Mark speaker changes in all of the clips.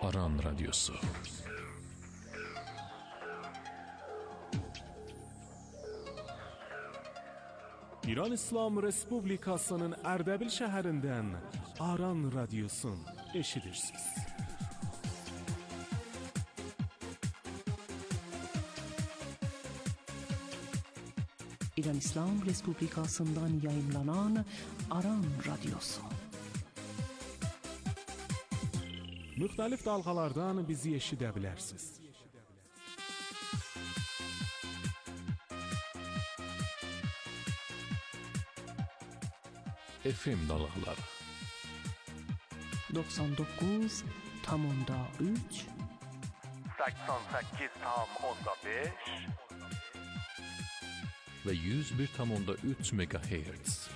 Speaker 1: Aran Radyosu. İran İslam Respublikasının Ərdəbil şəhərindən Aran Radyosun eşidirsiniz.
Speaker 2: İran İslam Respublikasından yayınlanan Aran Radyosu.
Speaker 1: Müxtəlif dalğalardan bizi eşidə bilərsiniz. FM dalğaları
Speaker 2: 99.3
Speaker 3: 88.5
Speaker 1: ve 101.3 MHz.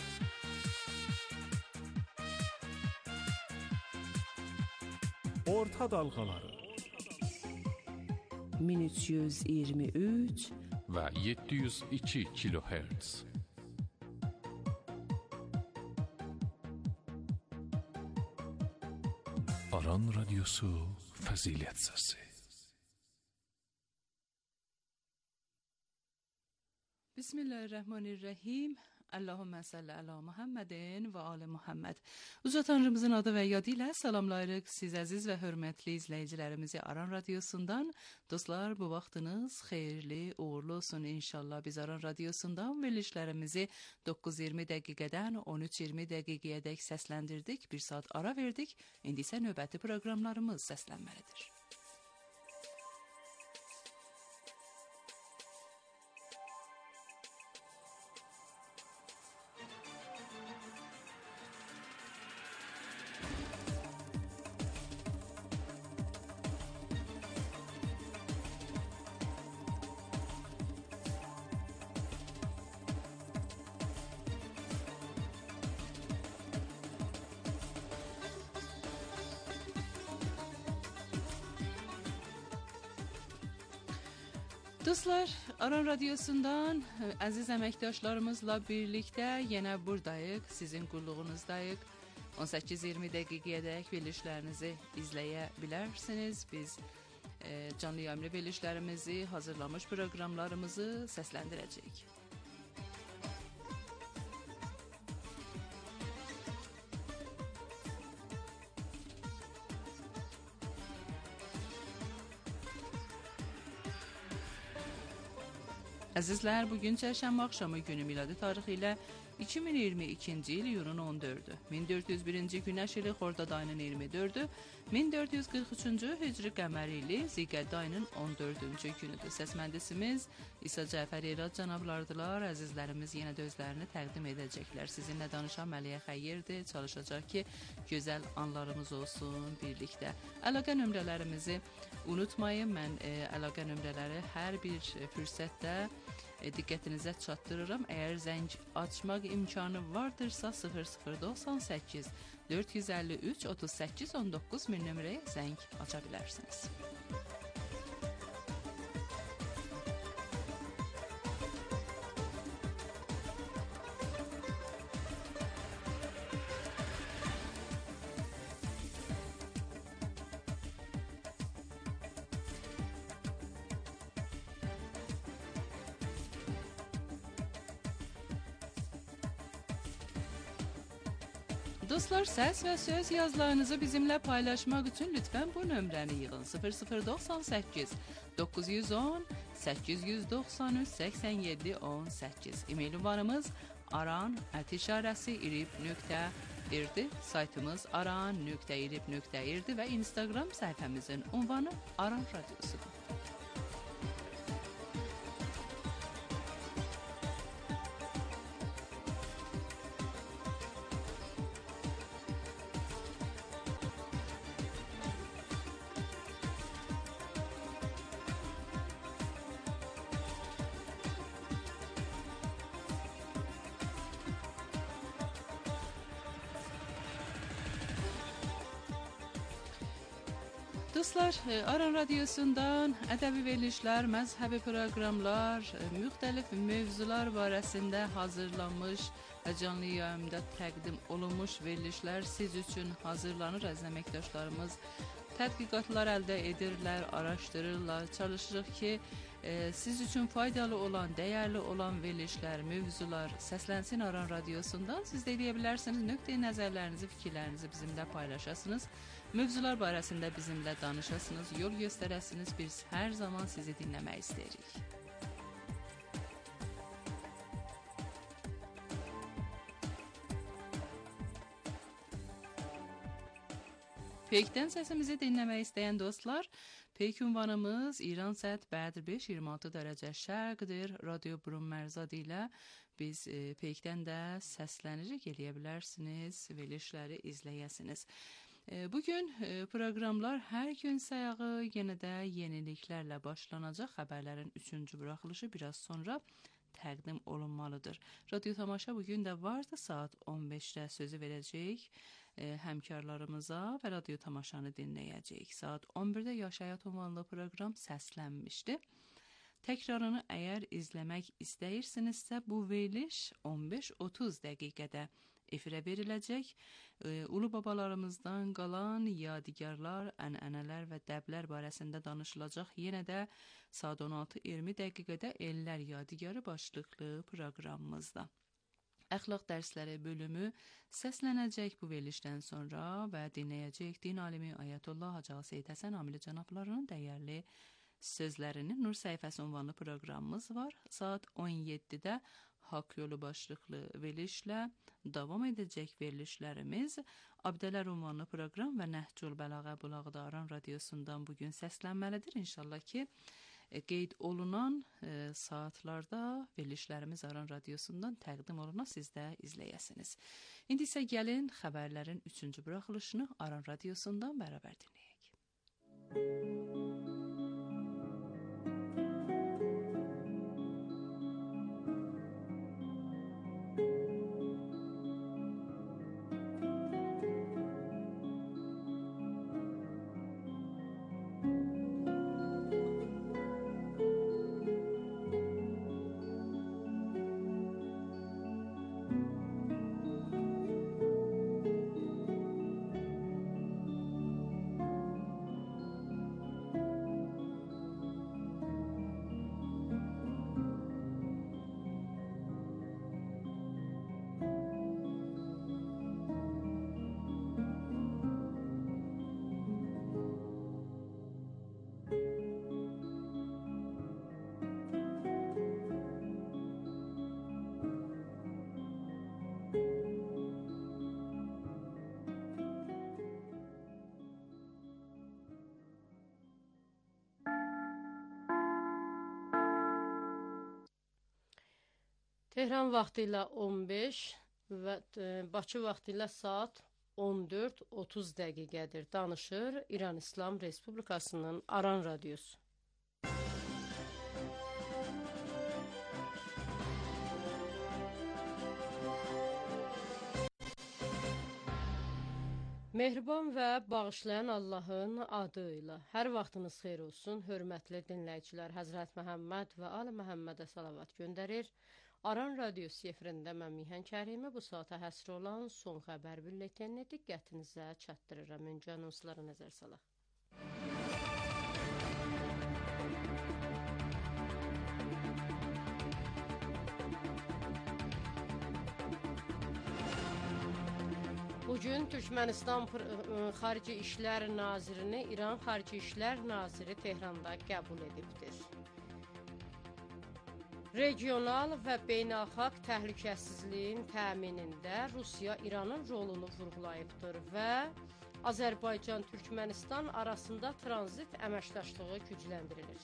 Speaker 1: Orta dalğaları
Speaker 2: 1323
Speaker 1: ve 702 kHz. Aran Radyosu Fəzilət Səsi.
Speaker 4: Bismillahirrahmanirrahim. Allahümme salli ala Muhammedin ve ala Muhammed. Uca Tanrımızın adı ve yadıyla salamlayırıq siz əziz və hörmətli izləyicilərimizi Aran Radyosundan. Dostlar, bu vaxtınız xeyirli, uğurlu olsun inşallah. Biz Aran Radyosundan verilişlərimizi 9:20 dəqiqədən 13:20 dəqiqəyədək səsləndirdik. Bir saat ara verdik. İndi isə növbəti proqramlarımız səslənməlidir. Dostlar, Aran Radyosundan əziz əməkdaşlarımızla birlikdə yenə buradayıq, sizin qulluğunuzdayıq. 18-20 dəqiqəyədək verilişlərinizi izləyə bilərsiniz. Biz canlı yayımlı verilişlərimizi, hazırlamış proqramlarımızı səsləndirəcəyik. Əzizlər, bugün çərşənbə axşamı günü miladi tarixi ilə 2022-ci il iyunun 14-ü, 1401-ci günəş ili Xordad ayının 24-ü, 1443-cü hicri qəməri ili Ziqəd ayının 14-cü günüdür. Səs mühəndisimiz İsa Cəfər İrad cənablardılar. Əzizlərimiz yenə də özlərini təqdim edəcəklər. Sizinlə danışan Məliyə Xəyyirdir. Çalışacaq ki, gözəl anlarımız olsun birlikdə. Əlaqə nömrələrimizi unutmayın. Mən əlaqə nömrələri hər bir fürsətdə diqqətinizə çatdırıram. Əgər zəng açmaq imkanı vardırsa 0098 453 38 19 min nömrəyə zəng aça bilərsiniz. Dostlar, səs və söz yazılarınızı bizimlə paylaşmaq üçün lütfən bu nömrəni yığın. 0098 910 893 87 18. E-mail ünvanımız aran@irib.ird, saytımız aran.irib.ird və Instagram səhifəmizin ünvanı Aran Radyosudur. Dostlar, Aran Radyosundan ədəbi verilişlər, məzhəbi proqramlar, müxtəlif mövzular barəsində hazırlanmış və canlı yayımda təqdim olunmuş verilişlər siz üçün hazırlanır. Əziz əməkdaşlarımız tədqiqatlar əldə edirlər, araşdırırlar. Çalışırıq ki, siz üçün faydalı olan, dəyərli olan verilişlər, mövzular səslənsin Aran Radiosundan. Siz də edə bilərsiniz, nöqteyi nəzərlərinizi, fikirlərinizi bizimlə paylaşasınız. Mövzular barəsində bizimlə danışasınız, yol göstərəsiniz. Biz hər zaman sizi dinləmək istəyirik. Peykdən səsimizi dinləmək istəyən dostlar, Peyk ünvanımız İran Səət Bədr 5 26 dərəcə şərqdir. Radio Burun Mərzadı ilə biz Peykdən də səslənirik, eləyə bilərsiniz, verilişləri izləyəsiniz. Bugün proqramlar hər gün sayağı yenə də yeniliklərlə başlanacaq. Xəbərlərin 3-cü buraxılışı biraz sonra təqdim olunmalıdır. Radio tamaşa bugün də vardı, saat 15-də sözü verəcəyik həmkarlarımıza və radio tamaşanı dinləyəcəyik. Saat 11-də Yaş Həyat ünvanlı proqram səslənmişdi. Təkrarını əgər izləmək istəyirsinizsə, bu veriliş 15-30 dəqiqədə efirə veriləcək. Ulu babalarımızdan qalan yadigarlar, ənənələr və dəblər barəsində danışılacaq. Yenə də saat 16-20 dəqiqədə Ellər Yadigarı başlıqlı proqramımızda. Əxlaq dərsləri bölümü səslənəcək bu verilişdən sonra və dinləyəcək din alimi Ayətullah Hacı Seyid Həsən Amili cənablarının dəyərli sözlərini. Nur səhifəsi ünvanlı proqramımız var. Saat 17-də Haqq yolu başlıqlı verilişlə davam edəcək verilişlərimiz. Abdələr ünvanlı proqram və Nəhcül Bəlağə Bulaqda Aran Radiosundan bugün səslənməlidir. İnşallah ki, qeyd olunan saatlarda verilişlərimiz Aran Radiosundan təqdim oluna siz də izləyəsiniz. İndi isə gəlin xəbərlərin 3-cü buraxılışını Aran Radiosundan bərabər dinləyək.
Speaker 3: Tehran vaxtı ilə 15 və Bakı vaxtı ilə saat 14:30 dəqiqədir. Danışır İran İslam Respublikasının Aran Radiosu. Mehriban və bağışlayan Allahın adı ilə hər vaxtınız xeyir olsun. Hörmətli dinləyicilər, Həzrət Məhəmməd və Ali Məhəmmədə salavat göndərir. Aran Radiosu efirində mən Mihan Kərimi bu saata həsr olan son xəbər bülletenini diqqətinizə çatdırıram. Öncə anonslara nəzər salaq. Bugün Türkmenistan Xarici İşlər Nazirini İran Xarici İşlər Naziri Tehranda qəbul edibdir. Regional və beynəlxalq təhlükəsizliyin təminində Rusiya İranın rolunu vurğulayıbdır və Azərbaycan-Türkmənistan arasında tranzit əməkdaşlığı gücləndirilir.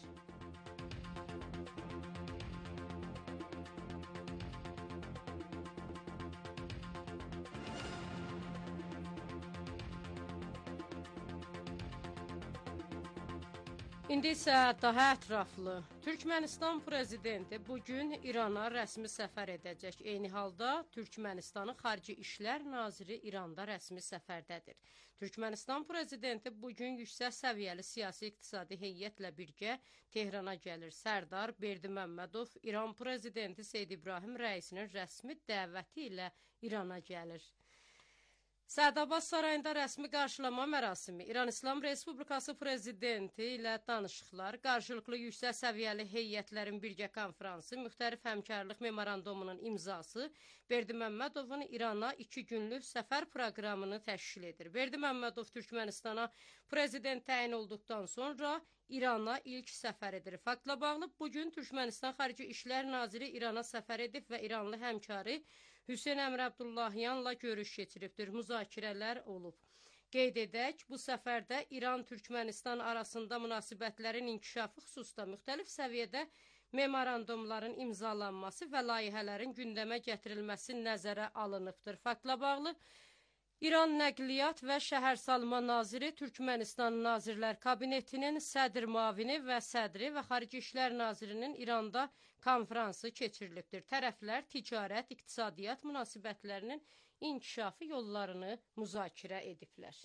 Speaker 3: İndi isə daha ətraflı. Türkmənistan prezidenti bugün İrana rəsmi səfər edəcək. Eyni halda Türkmənistanın Xarici İşlər Naziri İranda rəsmi səfərdədir. Türkmənistan prezidenti bugün yüksək səviyyəli siyasi-iqtisadi heyətlə birgə Tehrana gəlir. Sərdar Berdiməmmədov İran prezidenti Seyyid İbrahim rəisinin rəsmi dəvəti ilə İrana gəlir. Sədabad sarayında rəsmi qarşılama mərasimi İran İslam Respublikası prezidenti ilə danışıqlar, qarşılıqlı yüksək səviyyəli heyətlərin birgə konfransı, müxtəlif həmkarlıq memorandumunun imzası Berdiməmmədovun İrana 2 günlük səfər proqramını təşkil edir. Berdiməmmədov Türkmənistana prezident təyin olduqdan sonra İrana ilk səfər edir. Faktla bağlı bugün Türkmənistan Xarici İşlər Naziri İrana səfər edib və İranlı həmkarı Hüseyn Əmr Abdullahyanla görüş keçiribdir, müzakirələr olub. Qeyd edək, bu səfərdə İran-Türkmənistan arasında münasibətlərin inkişafı xüsusda müxtəlif səviyyədə memorandumların imzalanması və layihələrin gündəmə gətirilməsi nəzərə alınıbdır. Faktla bağlı İran Nəqliyyat və Şəhərsalma Naziri Türkmənistan Nazirlər Kabinetinin sədr müavini və sədri və Xarici İşlər Nazirinin İranda konfransı keçirilibdir. Tərəflər ticarət, iqtisadiyyat münasibətlərinin inkişafı yollarını müzakirə ediblər.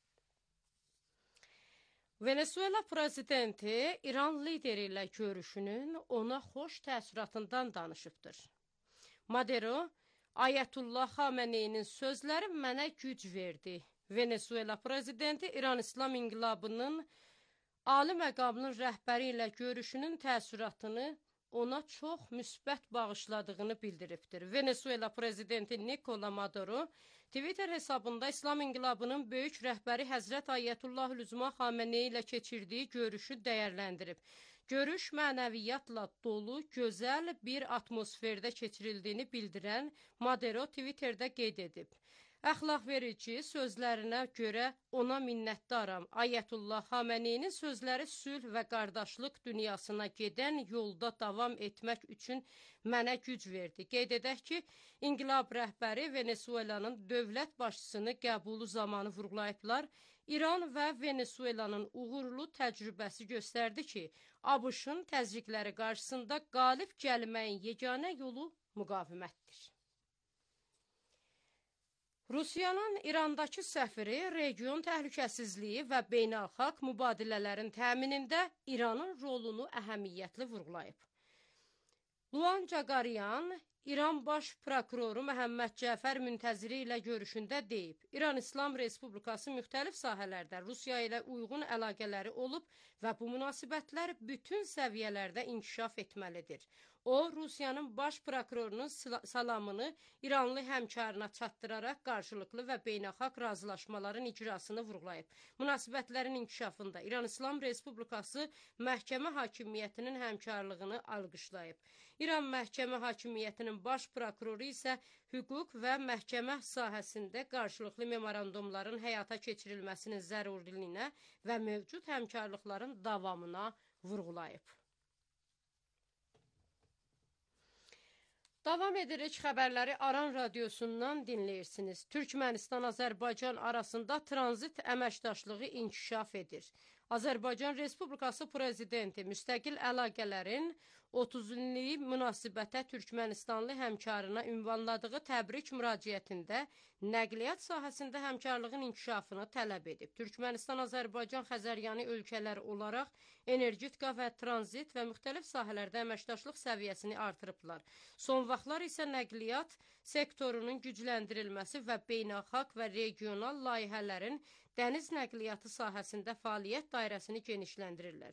Speaker 3: Venezuela prezidenti İran lideri ilə görüşünün ona xoş təəssüratından danışıbdır. Madero, Ayətullah Xameneyinin sözləri mənə güc verdi. Venezuela prezidenti İran İslam İnqilabının ali məqamının rəhbəri ilə görüşünün təəssüratını ona çox müsbət bağışladığını bildiribdir. Venezuela prezidenti Nicolas Maduro Twitter hesabında İslam İnqilabının böyük rəhbəri Həzrət Ayətullah Lüzma Xameney ilə keçirdiyi görüşü dəyərləndirib. Görüş mənəviyyatla dolu, gözəl bir atmosferdə keçirildiyini bildirən Madero Twitterdə qeyd edib. Əxlaqverici sözlərinə görə ona minnətdaram. Ayətullah Xameneyinin sözləri sülh və qardaşlıq dünyasına gedən yolda davam etmək üçün mənə güc verdi. Qeyd edək ki, İnqilab rəhbəri Venezuelanın dövlət başçısını qəbulu zamanı vurğulayıblar. İran və Venezuelanın uğurlu təcrübəsi göstərdi ki, ABŞ-ın təzyiqləri qarşısında qalib gəlməyin yeganə yolu müqavimətdir. Rusiyanın İrandakı səfiri region təhlükəsizliyi və beynəlxalq mübadilələrin təminində İranın rolunu əhəmiyyətli vurğulayıb. Luan Caqaryan, İran Baş Prokuroru Məhəmməd Cəfər Müntəziri ilə görüşündə deyib, İran İslam Respublikası müxtəlif sahələrdə Rusiya ilə uyğun əlaqələri olub və bu münasibətlər bütün səviyyələrdə inkişaf etməlidir. O, Rusiyanın baş prokurorunun salamını İranlı həmkarına çatdıraraq qarşılıqlı və beynəlxalq razılaşmaların icrasını vurğulayıb. Münasibətlərin inkişafında İran İslam Respublikası məhkəmə hakimiyyətinin həmkarlığını alqışlayıb. İran məhkəmə hakimiyyətinin baş prokuroru isə hüquq və məhkəmə sahəsində qarşılıqlı memorandumların həyata keçirilməsinin zəruriliyinə və mövcud həmkarlıqların davamına vurğulayıb. Davam edirik, xəbərləri Aran radiosundan dinləyirsiniz. Türkmənistan-Azərbaycan arasında tranzit əməkdaşlığı inkişaf edir. Azərbaycan Respublikası Prezidenti müstəqil əlaqələrin 30 illik münasibətə Türkmənistanlı həmkarına ünvanladığı təbrik müraciətində nəqliyyat sahəsində həmkarlığın inkişafını tələb edib. Türkmənistan-Azərbaycan Xəzəryanı ölkələr olaraq energetika və tranzit və müxtəlif sahələrdə əməkdaşlıq səviyyəsini artırıblar. Son vaxtlar isə nəqliyyat sektorunun gücləndirilməsi və beynəlxalq və regional layihələrin dəniz nəqliyyatı sahəsində fəaliyyət dairəsini genişləndirirlər.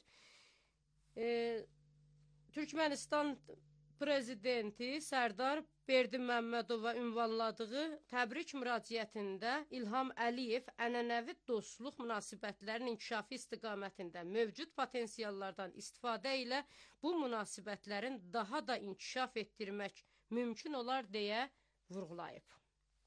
Speaker 3: Türkmənistan prezidenti Sərdar Berdiməmmədova ünvanladığı təbrik müraciətində İlham Əliyev ənənəvi dostluq münasibətlərinin inkişafı istiqamətində mövcud potensiallardan istifadə ilə bu münasibətlərin daha da inkişaf etdirmək mümkün olar deyə vurğulayıb.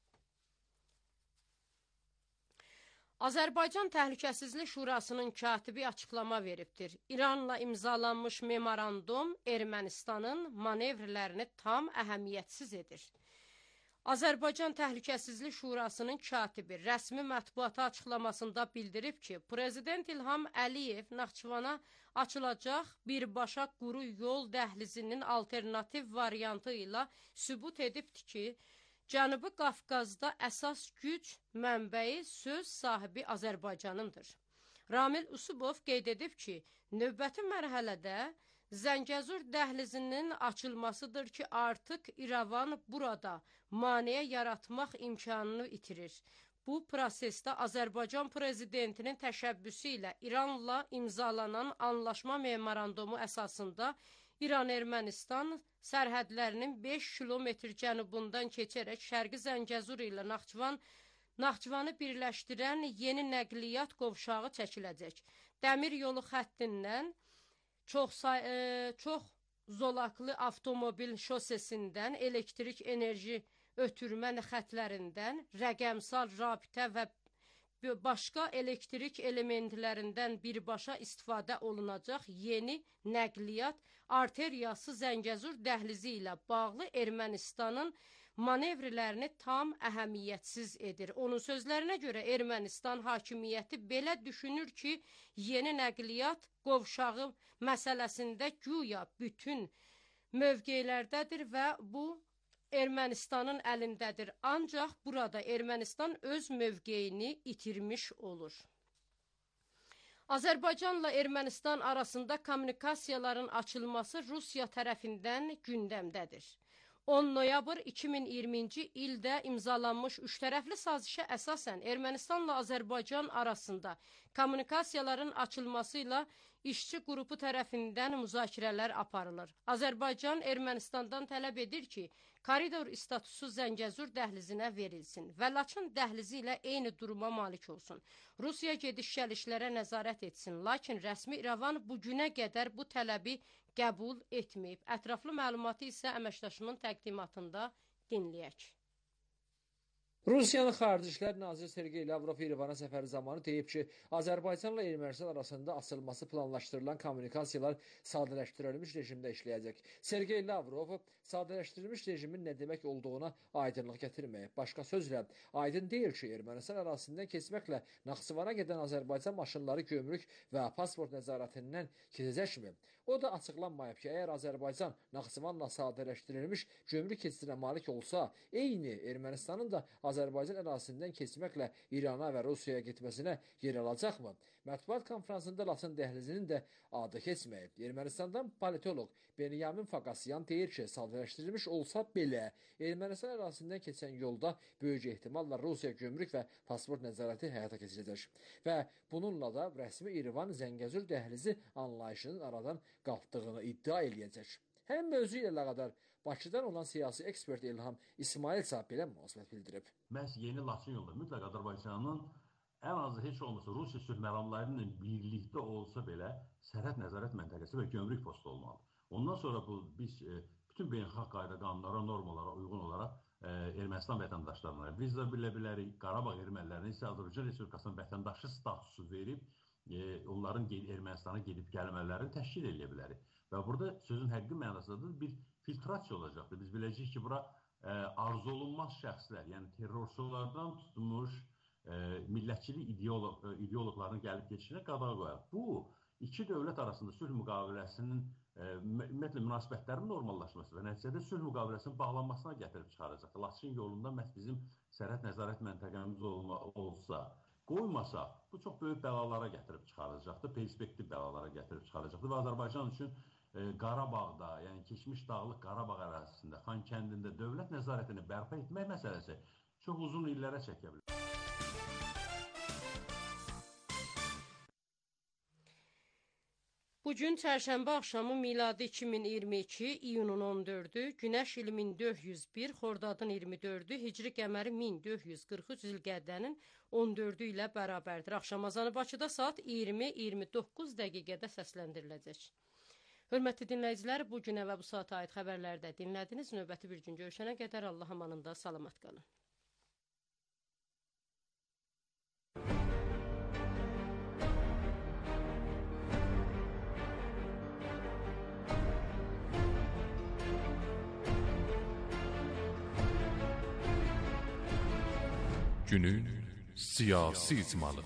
Speaker 3: Azərbaycan Təhlükəsizlik Şurasının katibi açıqlama veribdir. İranla imzalanmış memorandum Ermənistanın manevrlərini tam əhəmiyyətsiz edir. Azərbaycan Təhlükəsizlik Şurasının katibi rəsmi mətbuata açıqlamasında bildirib ki, Prezident İlham Əliyev Naxçıvana açılacaq birbaşa quru yol dəhlizinin alternativ variantı ilə sübut edibdir ki, Cənubi Qafqazda əsas güc mənbəyi söz sahibi Azərbaycanındır. Ramil Usubov qeyd edib ki, növbəti mərhələdə Zəngəzur dəhlizinin açılmasıdır ki, artıq İrəvan burada maneə yaratmaq imkanını itirir. bu prosesdə Azərbaycan prezidentinin təşəbbüsü ilə İranla imzalanan anlaşma memorandumu əsasında İran-Ermənistan sərhədlərinin 5 kilometr cənubundan keçərək Şərqi Zəngəzur ilə Naxçıvanı birləşdirən yeni nəqliyyat qovşağı çəkiləcək. Dəmir yolu xəttindən çox zolaqlı avtomobil şosesindən, elektrik enerji ötürmə xətlərindən, rəqəmsal rabitə və başqa elektrik elementlərindən birbaşa istifadə olunacaq yeni nəqliyyat arteriyası Zəngəzur dəhlizi ilə bağlı Ermənistanın manevrlərini tam əhəmiyyətsiz edir. Onun sözlərinə görə Ermənistan hakimiyyəti belə düşünür ki, yeni nəqliyyat qovşağı məsələsində güya bütün mövqelərdədir və bu Ermənistanın əlindədir. Ancaq burada Ermənistan öz mövqeyini itirmiş olur. Azərbaycanla Ermənistan arasında kommunikasiyaların açılması Rusiya tərəfindən gündəmdədir. 10 noyabr 2020-ci ildə imzalanmış üçtərəfli sazişə əsasən Ermənistanla Azərbaycan arasında kommunikasiyaların açılması ilə işçi qrupu tərəfindən müzakirələr aparılır. Azərbaycan Ermənistandan tələb edir ki, koridor statusu Zəngəzur dəhlizinə verilsin və Laçın dəhlizi ilə eyni duruma malik olsun. Rusiya gediş-gəlişlərə nəzarət etsin, lakin rəsmi İrəvan bugünə qədər bu tələbi qəbul etməyib. Ətraflı məlumatı isə əməkdaşımın təqdimatında dinləyək.
Speaker 5: Rusiyanın Xarici İşlər Naziri Sergey Lavrov İrəvana səfəri zamanı deyib ki, Azərbaycanla Ermənistan arasında açılması planlaşdırılan kommunikasiyalar sadələşdirilmiş rejimdə işləyəcək. Sergey Lavrov sadələşdirilmiş rejimin nə demək olduğuna aydınlıq gətirməyib. Başqa sözlə, aydın deyil ki, Ermənistan arasından keçməklə Naxçıvana gedən Azərbaycan maşınları gömrük və pasport nəzarətindən keçəcəkmi? O da açıqlanmayıb ki, əgər Azərbaycan Naxçıvanla sadələşdirilmiş gömrük keçidinə malik olsa, eyni Ermənistanın da Azərbaycan ərazisindən keçməklə İrana və Rusiyaya getməsinə yer alacaqmı? Mətbuat konferansında Laçın dəhlizinin də adı keçməyib. Ermənistandan politoloq Benyamin Fakasyan deyir ki, sadələşdirilmiş olsa belə, Ermənistan ərazisindən keçən yolda böyük ehtimalla Rusiya gömrük və pasport nəzarəti həyata keçiriləcək. Və bununla da rəsmi İrəvan Zəngəzur dəhlizi anlayışının aradan qalxdığını iddia eləyəcək. Həmin mövzu ilə əlaqədar Bakıdan olan siyasi ekspert İlham İsmail isə belə münasibət bildirib.
Speaker 6: Məhz yeni Laçın yolu mütləq Azərbaycanın ən azı heç olmasa Rusiya sülh məramları ilə birlikdə olsa belə sərhəd nəzarət məntəqəsi və gömrük postu olmalıdır. Ondan sonra biz bütün beynəlxalq qayda qanunlara, normalara uyğun olaraq Ermənistan vətəndaşlarına viza bilə bilərik. Qarabağ ermənilərinə isə Azərbaycan Respublikasının vətəndaşı statusu verib onların Ermənistana gedib gəlmələrini təşkil edə bilərik. Və burada sözün həqiqi mənasında bir filtrasiya olacaqdır. Biz biləcəyik ki, bura arzu olunmaz şəxslər, yəni terrorçulardan tutmuş millətçilik ideoloqlarının gəlib keçişinə qadağa qoyar. Bu, iki dövlət arasında sülh müqaviləsinin ümumiyyətlə münasibətlərin normallaşması və nəticədə sülh müqaviləsinin bağlanmasına gətirib çıxaracaqdır. Laçın yolunda məhz bizim sərhəd nəzarət məntəqəmiz olsa, qoymasa, bu çox böyük bəlalara gətirib çıxaracaqdır, perspektiv bəlalara gətirib çıxaracaqdır və Azərbaycan üçün Qarabağda, yəni keçmiş Dağlıq Qarabağ ərazisində, Xankəndində dövlət nəzarətini bərpa etmək məsələsi çox uzun illərə çəkə bilər.
Speaker 3: Bugün çərşənbə axşamı miladi 2022 iyunun 14-ü, günəş ili 1401, xordadın 24-ü, hicri qəməri 1443 zilqədənin 14-ü ilə bərabərdir. Axşam azanı Bakıda saat 20-29 dəqiqədə səsləndiriləcək. Hörmətli dinləyicilər, bu günə və bu saata aid xəbərlərdə dinlədiniz. Növbəti bir gün görüşənə qədər Allah amanında salamat qalın.
Speaker 1: Günün siyasi icmalı.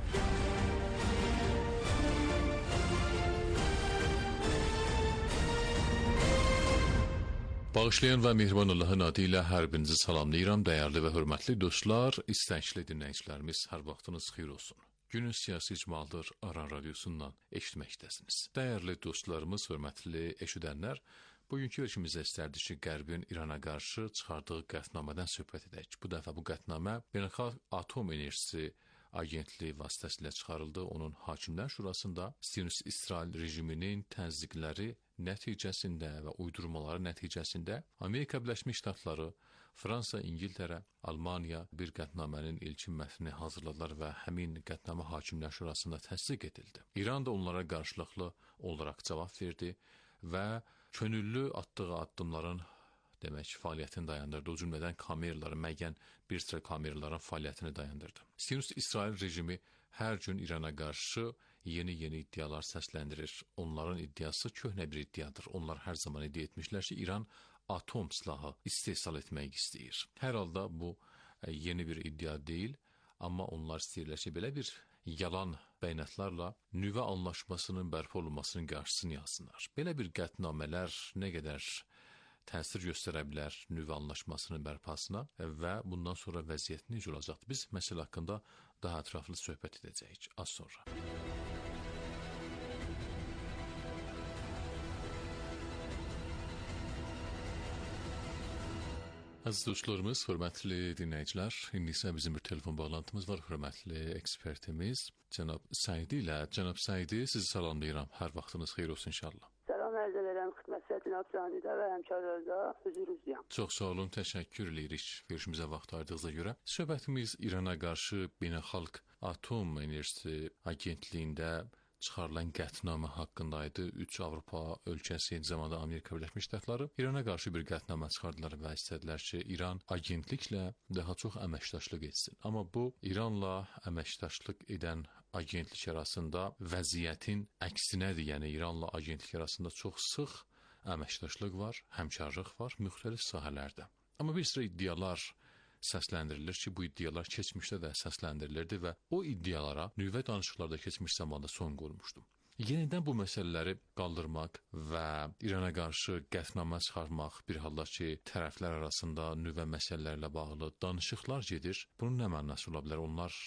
Speaker 1: Bağışlayan və mehriban Allahın adı ilə hər birinizi salamlayıram. Dəyərli və hörmətli dostlar, istəncli dinləyicilərimiz, hər vaxtınız xeyir olsun. Günün siyasi icmalıdır Aran radiosundan eşitməkdəsiniz. Dəyərli dostlarımız, hörmətli eşidənlər, Bugünkü verilişimizdə istərdik ki, Qərbin İrana qarşı çıxardığı qətnamədən söhbət edək. Bu dəfə bu qətnamə Beynəlxalq Atom Enerjisi Agentliyi vasitəsilə çıxarıldı. Onun Hakimlər Şurasında Siyonist İsrail rejiminin təzyiqləri nəticəsində və uydurmaları nəticəsində Amerika Birləşmiş Ştatları, Fransa, İngiltərə, Almaniya bir qətnamənin ilkin mətnini hazırladılar və həmin qətnamə Hakimlər Şurasında təsdiq edildi. İran da onlara qarşılıqlı olaraq cavab verdi və könüllü atdığı addımların fəaliyyətini dayandırdı. O cümlədən kameraların, müəyyən bir sıra kameraların fəaliyyətini dayandırdı. Siyonist İsrail rejimi hər gün İrana qarşı yeni iddialar səsləndirir. Onların iddiası köhnə bir iddiadır. Onlar hər zaman iddia etmişlər ki, İran atom silahı istehsal etmək istəyir. Hər halda bu yeni bir iddia deyil, amma onlar istəyirlər ki, belə bir yalan bəyanatlarla nüvə anlaşmasının bərpa olunmasının qarşısını alsınlar. Belə bir qətnamələr nə qədər təsir göstərə bilər nüvə anlaşmasının bərpasına və bundan sonra vəziyyət necə olacaqdır? Biz məsələ haqqında daha ətraflı söhbət edəcəyik az sonra. Əziz dostlarımız, hörmətli dinləyicilər, indi isə bizim bir telefon bağlantımız var. Hörmətli ekspertimiz cənab Səidi ilə. Cənab Səidi, sizi salamlayıram. Hər vaxtınız xeyir olsun inşallah.
Speaker 7: Salam ərz edirəm xidmətçi cənab Canidə və həmkarlarda hüzurunuzda.
Speaker 1: Çox sağ olun, təşəkkür edirik görüşümüzə vaxt ayırdığınıza görə. Söhbətimiz İrana qarşı Beynəlxalq Atom Enerjisi Agentliyində çıxarılan qətnamə haqqındaydı. 3 Avropa ölkəsi, eyni zamanda Amerika Birləşmiş Ştatları İrana qarşı bir qətnamə çıxardılar və istədilər ki, İran agentliklə daha çox əməkdaşlıq etsin. Amma bu, İranla əməkdaşlıq edən agentlik arasında vəziyyətin əksinədir. Yəni, İranla agentlik arasında çox sıx əməkdaşlıq var, həmkarlıq var, müxtəlif sahələrdə. Amma bir sıra iddialar səsləndirilir ki, bu iddialar keçmişdə də səsləndirilirdi və o iddialara nüvə danışıqlarda keçmiş zamanda son qoyulmuşdu. Yenidən bu məsələləri qaldırmaq və İrana qarşı qətnamə çıxarmaq, bir halda ki, tərəflər arasında nüvə məsələlərlə bağlı danışıqlar gedir. Bunun nə mənası ola bilər? Onlar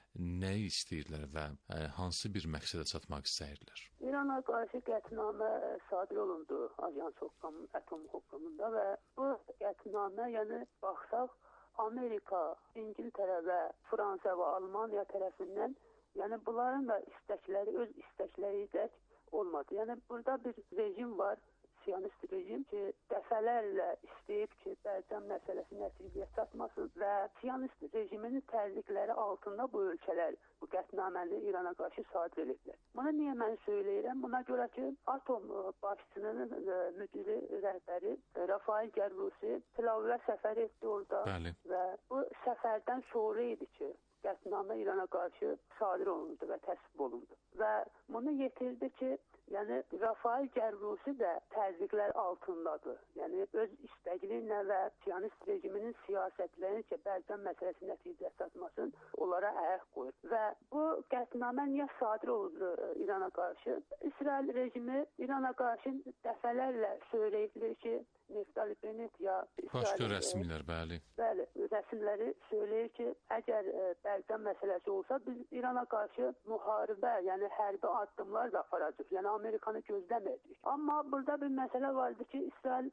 Speaker 1: nəyi istəyirlər və hansı bir məqsədə çatmaq istəyirlər?
Speaker 7: İrana qarşı qətnamə sadir olundu Ajans Atom Hüququnda və bu qətnamə, yəni baxsaq, Amerika, İngiltərə və Fransa və Almaniya tərəfindən, yəni bunların da istəkləri, öz istəkləri dək olmadı. Yəni burada bir rejim var, Siyonist rejim ki, dəfələrlə istəyib ki, Bərcəm məsələsi nəticəyə çatmasın və Siyonist rejiminin təzyiqləri altında bu ölkələr bu qətnaməni İrana qarşı sadir ediblər. Bunu niyə mən söyləyirəm? Buna görə ki, Atom başçısının müdiri, rəhbəri Rafael Gərrusi Tel-Avivə səfər etdi orada.
Speaker 1: Bəli.
Speaker 7: Və bu səfərdən sonra idi ki, qətnamə İrana qarşı sadir olundu və təsvib olundu. Və bunu yetirdi ki, yəni Rafael Gərrusi də təzyiqlər altındadır. Yəni öz istəkliyi və Siyonist rejiminin siyasətlərini ki, Bərcəm məsələsi nəticəyə çatmasın, onlara ayaq qoyur. Və bu qətnamə niyə sadir olundu İrana qarşı? İsrail rejimi İrana qarşı dəfələrlə söyləyibdir ki, Neftali Bennett ya
Speaker 1: başqa rəsmilər, bəli.
Speaker 7: Bəli, rəsmləri söyləyir ki, əgər Bərcəm məsələsi olsa, biz İrana qarşı müharibə, yəni hərbi addımlar da aparacaq. Yəni Amerikanı gözləməyəcək. Amma burada bir məsələ vardı ki,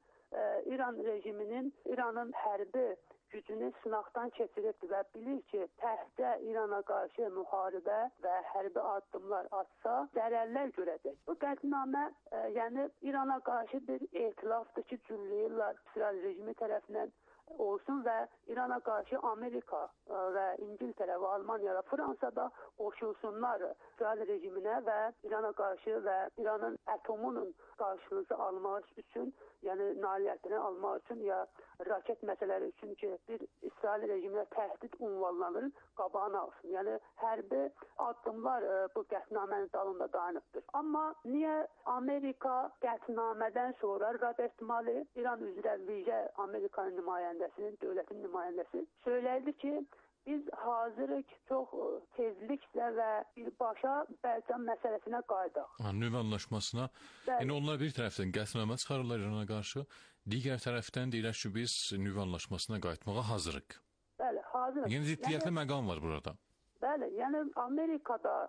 Speaker 7: İran rejiminin İranın hərbi gücünü sınaqdan keçiribdir və bilir ki, təhddə İrana qarşı müharibə və hərbi addımlar atsa, zərərlər görəcək. Bu qətnamə, yəni İrana qarşı bir etilafdır ki, cülləyirlər İsrail rejimi tərəfindən olsun və İrana qarşı Amerika və İngiltərə və Almaniya və Fransada qoşulsunlar İsrail rejiminə və İrana qarşı və İranın atomunun qarşılığını almaq üçün, yəni nailiyyətini almaq üçün ya raket məsələləri üçün ki, bir İsrail rejiminə təhdid ünvanlanır, qabağını alsın. Yəni hərbi addımlar bu qətnamənin dalında dayanıbdır. Amma niyə Amerika qətnamədən sonra Robert Malley, İran üzrə vicə Amerikanın nümayəndəsinin, dövlətin nümayəndəsi söyləyirdi ki, biz hazırıq çox tezliklə və birbaşa Bərcəm məsələsinə qaydaq.
Speaker 1: Nüvə anlaşmasına, yəni onlar bir tərəfdən qətnamə çıxarırlar İrana qarşı, digər tərəfdən deyirlər ki, biz nüvə anlaşmasına qayıtmağa hazırıq.
Speaker 7: Bəli, hazırıq.
Speaker 1: Yəni ziddiyyətli məqam var burada.
Speaker 7: Bəli, yəni Amerikada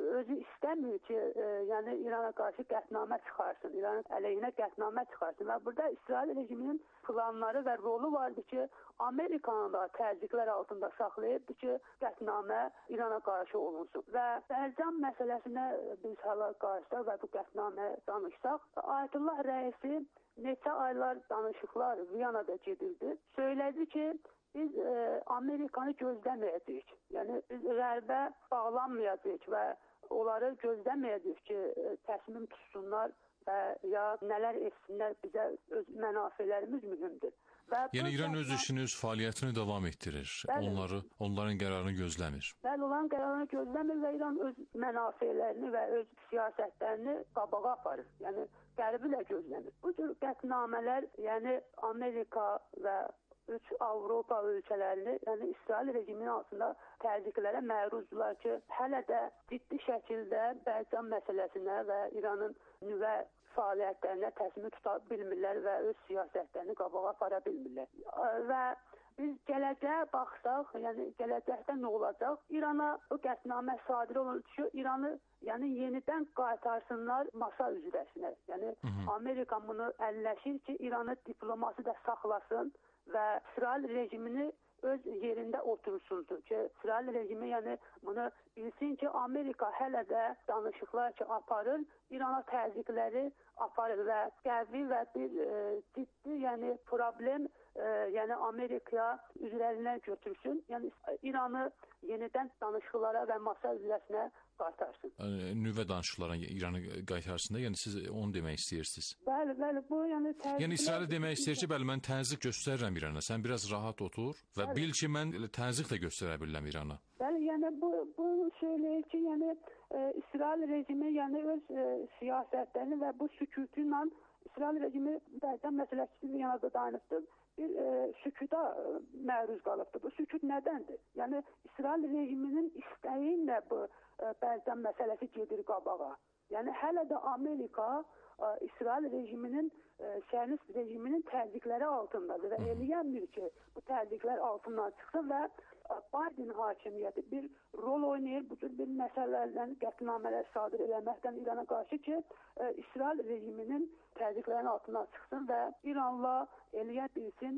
Speaker 7: özü istəmir ki, yəni İrana qarşı qətnamə çıxarsın, İranın əleyhinə qətnamə çıxarsın və burada İsrail rejiminin planları və rolu vardı ki, Amerikanı da təzyiqlər altında saxlayıbdı ki, qətnamə İrana qarşı olunsun. Və Bərcan məsələsinə biz hala qarşıda və bu qətnamə danışsaq, Ayətullah rəisi neçə aylar danışıqlar Viyanada gedirdi. Söylədi ki, biz Amerikanı gözləməyəcəyik. Yəni biz qərbə bağlanmayacağıq və onları gözləməyəcəyik ki, təsmin tutsunlar və ya nələr etsinlər, bizə öz mənafelərimiz mühümdür.
Speaker 1: Yəni İran öz işini, öz fəaliyyətini davam etdirir.
Speaker 7: Bəli.
Speaker 1: Onların qərarını gözləmir.
Speaker 7: Bəli, onların qərarını gözləmir və İran öz mənafelerini və öz siyasətlərini qabağa aparır. Yəni qərbi də gözləmir. Bu cür qətnamələr, yəni Amerika və 3 Avropa ölkələrini, yəni İsrail rejiminin altında təzyiqlərə məruzdular ki, hələ də ciddi şəkildə Bərcan məsələsinə və İranın nüvə fəaliyyətlərinə təsmin tuta bilmirlər və öz siyasətlərini qabağa apara bilmirlər. Və biz gələcəyə baxsaq, yəni gələcəkdə nə olacaq? İrana o qətnamə sadir olunur ki, İranı yəni yenidən qaytarsınlar masa üzrəsinə. Yəni Amerika bunu əlləşir ki, İranı diplomasi də saxlasın və İsrail rejimini öz yerində otursundur ki, İsrail rejimi yəni bunu bilsin ki, Amerika hələ də danışıqlar ki aparır, İrana təzyiqləri aparır və qəvi və bir ciddi yəni problem yəni Amerikaya üzərindən götürsün. Yəni İranı yenidən danışıqlara və masa üzrəsinə qaytarsın.
Speaker 1: Nüvə danışıqlarına İranı qaytarsın da, yəni siz onu demək istəyirsiniz.
Speaker 7: Bəli, bu yəni təzyiqlər...
Speaker 1: Yəni İsrail demək istəyir ki, bəli, mən təzyiq göstərirəm İrana. Sən biraz rahat otur və bil ki, mən təzyiq də göstərə bilirəm İrana.
Speaker 7: Bəli, yəni bu söyləyir ki, yəni İsrail rejimi yəni öz siyasətlərini və bu sükutu ilə İsrail rejimi Bərcan məsələsini yanında dayanıbdır. Bir sükuta məruz qalıbdır. Bu sükut nədəndir? Yəni İsrail rejiminin istəyi ilə bu Bərcan məsələsi gedir qabağa. Yəni hələ də Amerika İsrail rejiminin, Siyonist rejiminin təzyiqləri altındadır və eləyənmir ki, bu təzyiqlər altından çıxsın və Biden hakimiyyəti bir rol oynayır bu cür bir məsələlərdən qətnamələr sadir eləməkdən İrana qarşı ki, İsrail rejiminin təzyiqlərin altından çıxsın və İranla eləyə bilsin,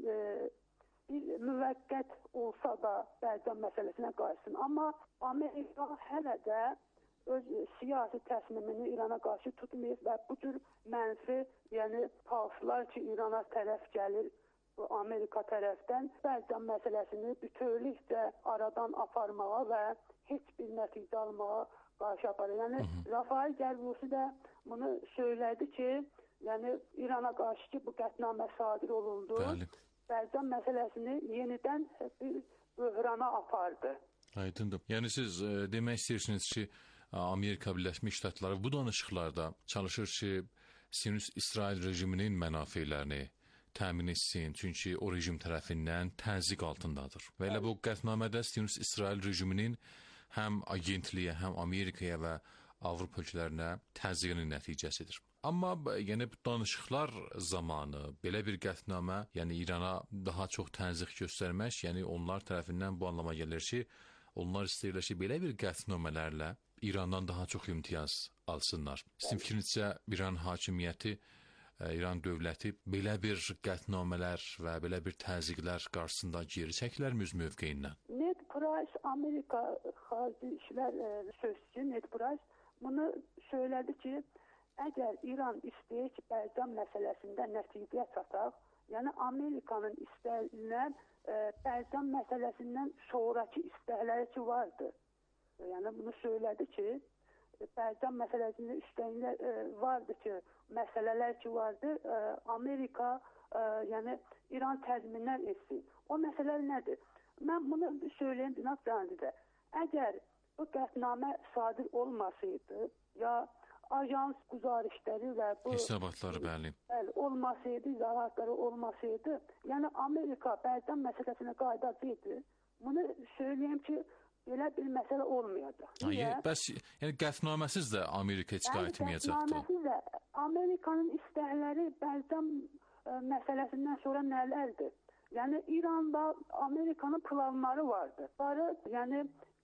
Speaker 7: bir müvəqqət olsa da Bərcan məsələsinə qarşısın. Amma Amerika hələ də öz siyasi təslimini İrana qarşı tutmayıb və bu cür mənfi, yəni pulslar ki, İrana tərəf gəlir, Amerika tərəfdən Bərcan məsələsini bütövlükdə aradan aparmağa və heç bir nəticə almağa qarşı aparır. Yəni Rafael Gərbusi də bunu söylədi ki, yəni İrana qarşı ki, bu qətnamə sadir olundu.
Speaker 1: Bəli.
Speaker 7: Bərcan məsələsini yenidən bir böhrana apardı.
Speaker 1: Aydındır. Yəni siz demək istəyirsiniz ki, Amerika Birləşmiş Ştatları bu danışıqlarda çalışır ki, Siyonist İsrail rejiminin mənafelerini təmin etsin, çünki o rejim tərəfindən təzyiq altındadır. Və elə bu qətnamədə Siyonist İsrail rejiminin həm agentliyə, həm Amerikaya və Avropa ölkələrinə təzyiqinin nəticəsidir. Amma yəni danışıqlar zamanı belə bir qətnamə, yəni İrana daha çox təzyiq göstərmək, yəni onlar tərəfindən bu anlama gəlir ki, onlar istəyirlər ki, belə bir qətnamələrlə İrandan daha çox imtiyaz alsınlar. Sizin fikrinizcə İran hakimiyyəti, İran dövləti belə bir qətnamələr və belə bir təzyiqlər qarşısında geri çəkilərmi öz mövqeyindən?
Speaker 7: Ned Price, Amerika Xarici İşlər sözçüsü Ned Price bunu söylədi ki, əgər İran istəyir ki, Bərcan məsələsində nəticəyə çataq, yəni Amerikanın istəyinə Bərcan məsələsindən sonraki istəkləri ki vardı. Yəni bunu söylədi ki, Bərcan məsələsində istəyinə vardı ki, məsələlər ki vardı, Amerika yəni İran təzminlər etsin. O məsələlər nədir? Mən bunu söyləyim cənab Candidə. Əgər bu qətnamə sadir olmasaydı, ya ajans güzarişləri və bu
Speaker 1: hesabatları bəli
Speaker 7: olmasaydı, izahatları olmasaydı, yəni Amerika Bərcan məsələsinə qaydacaqdı. Bunu söyləyim ki, belə bir məsələ olmayacaq.
Speaker 1: Bəs yəni qətnaməsiz də Amerika heç qayıtmayacaqdı.
Speaker 7: Qətnaməsiz də Amerikanın istəkləri Bərcan məsələsindən sonra nələrdir? Yəni İranda Amerikanın planları vardı. Yəni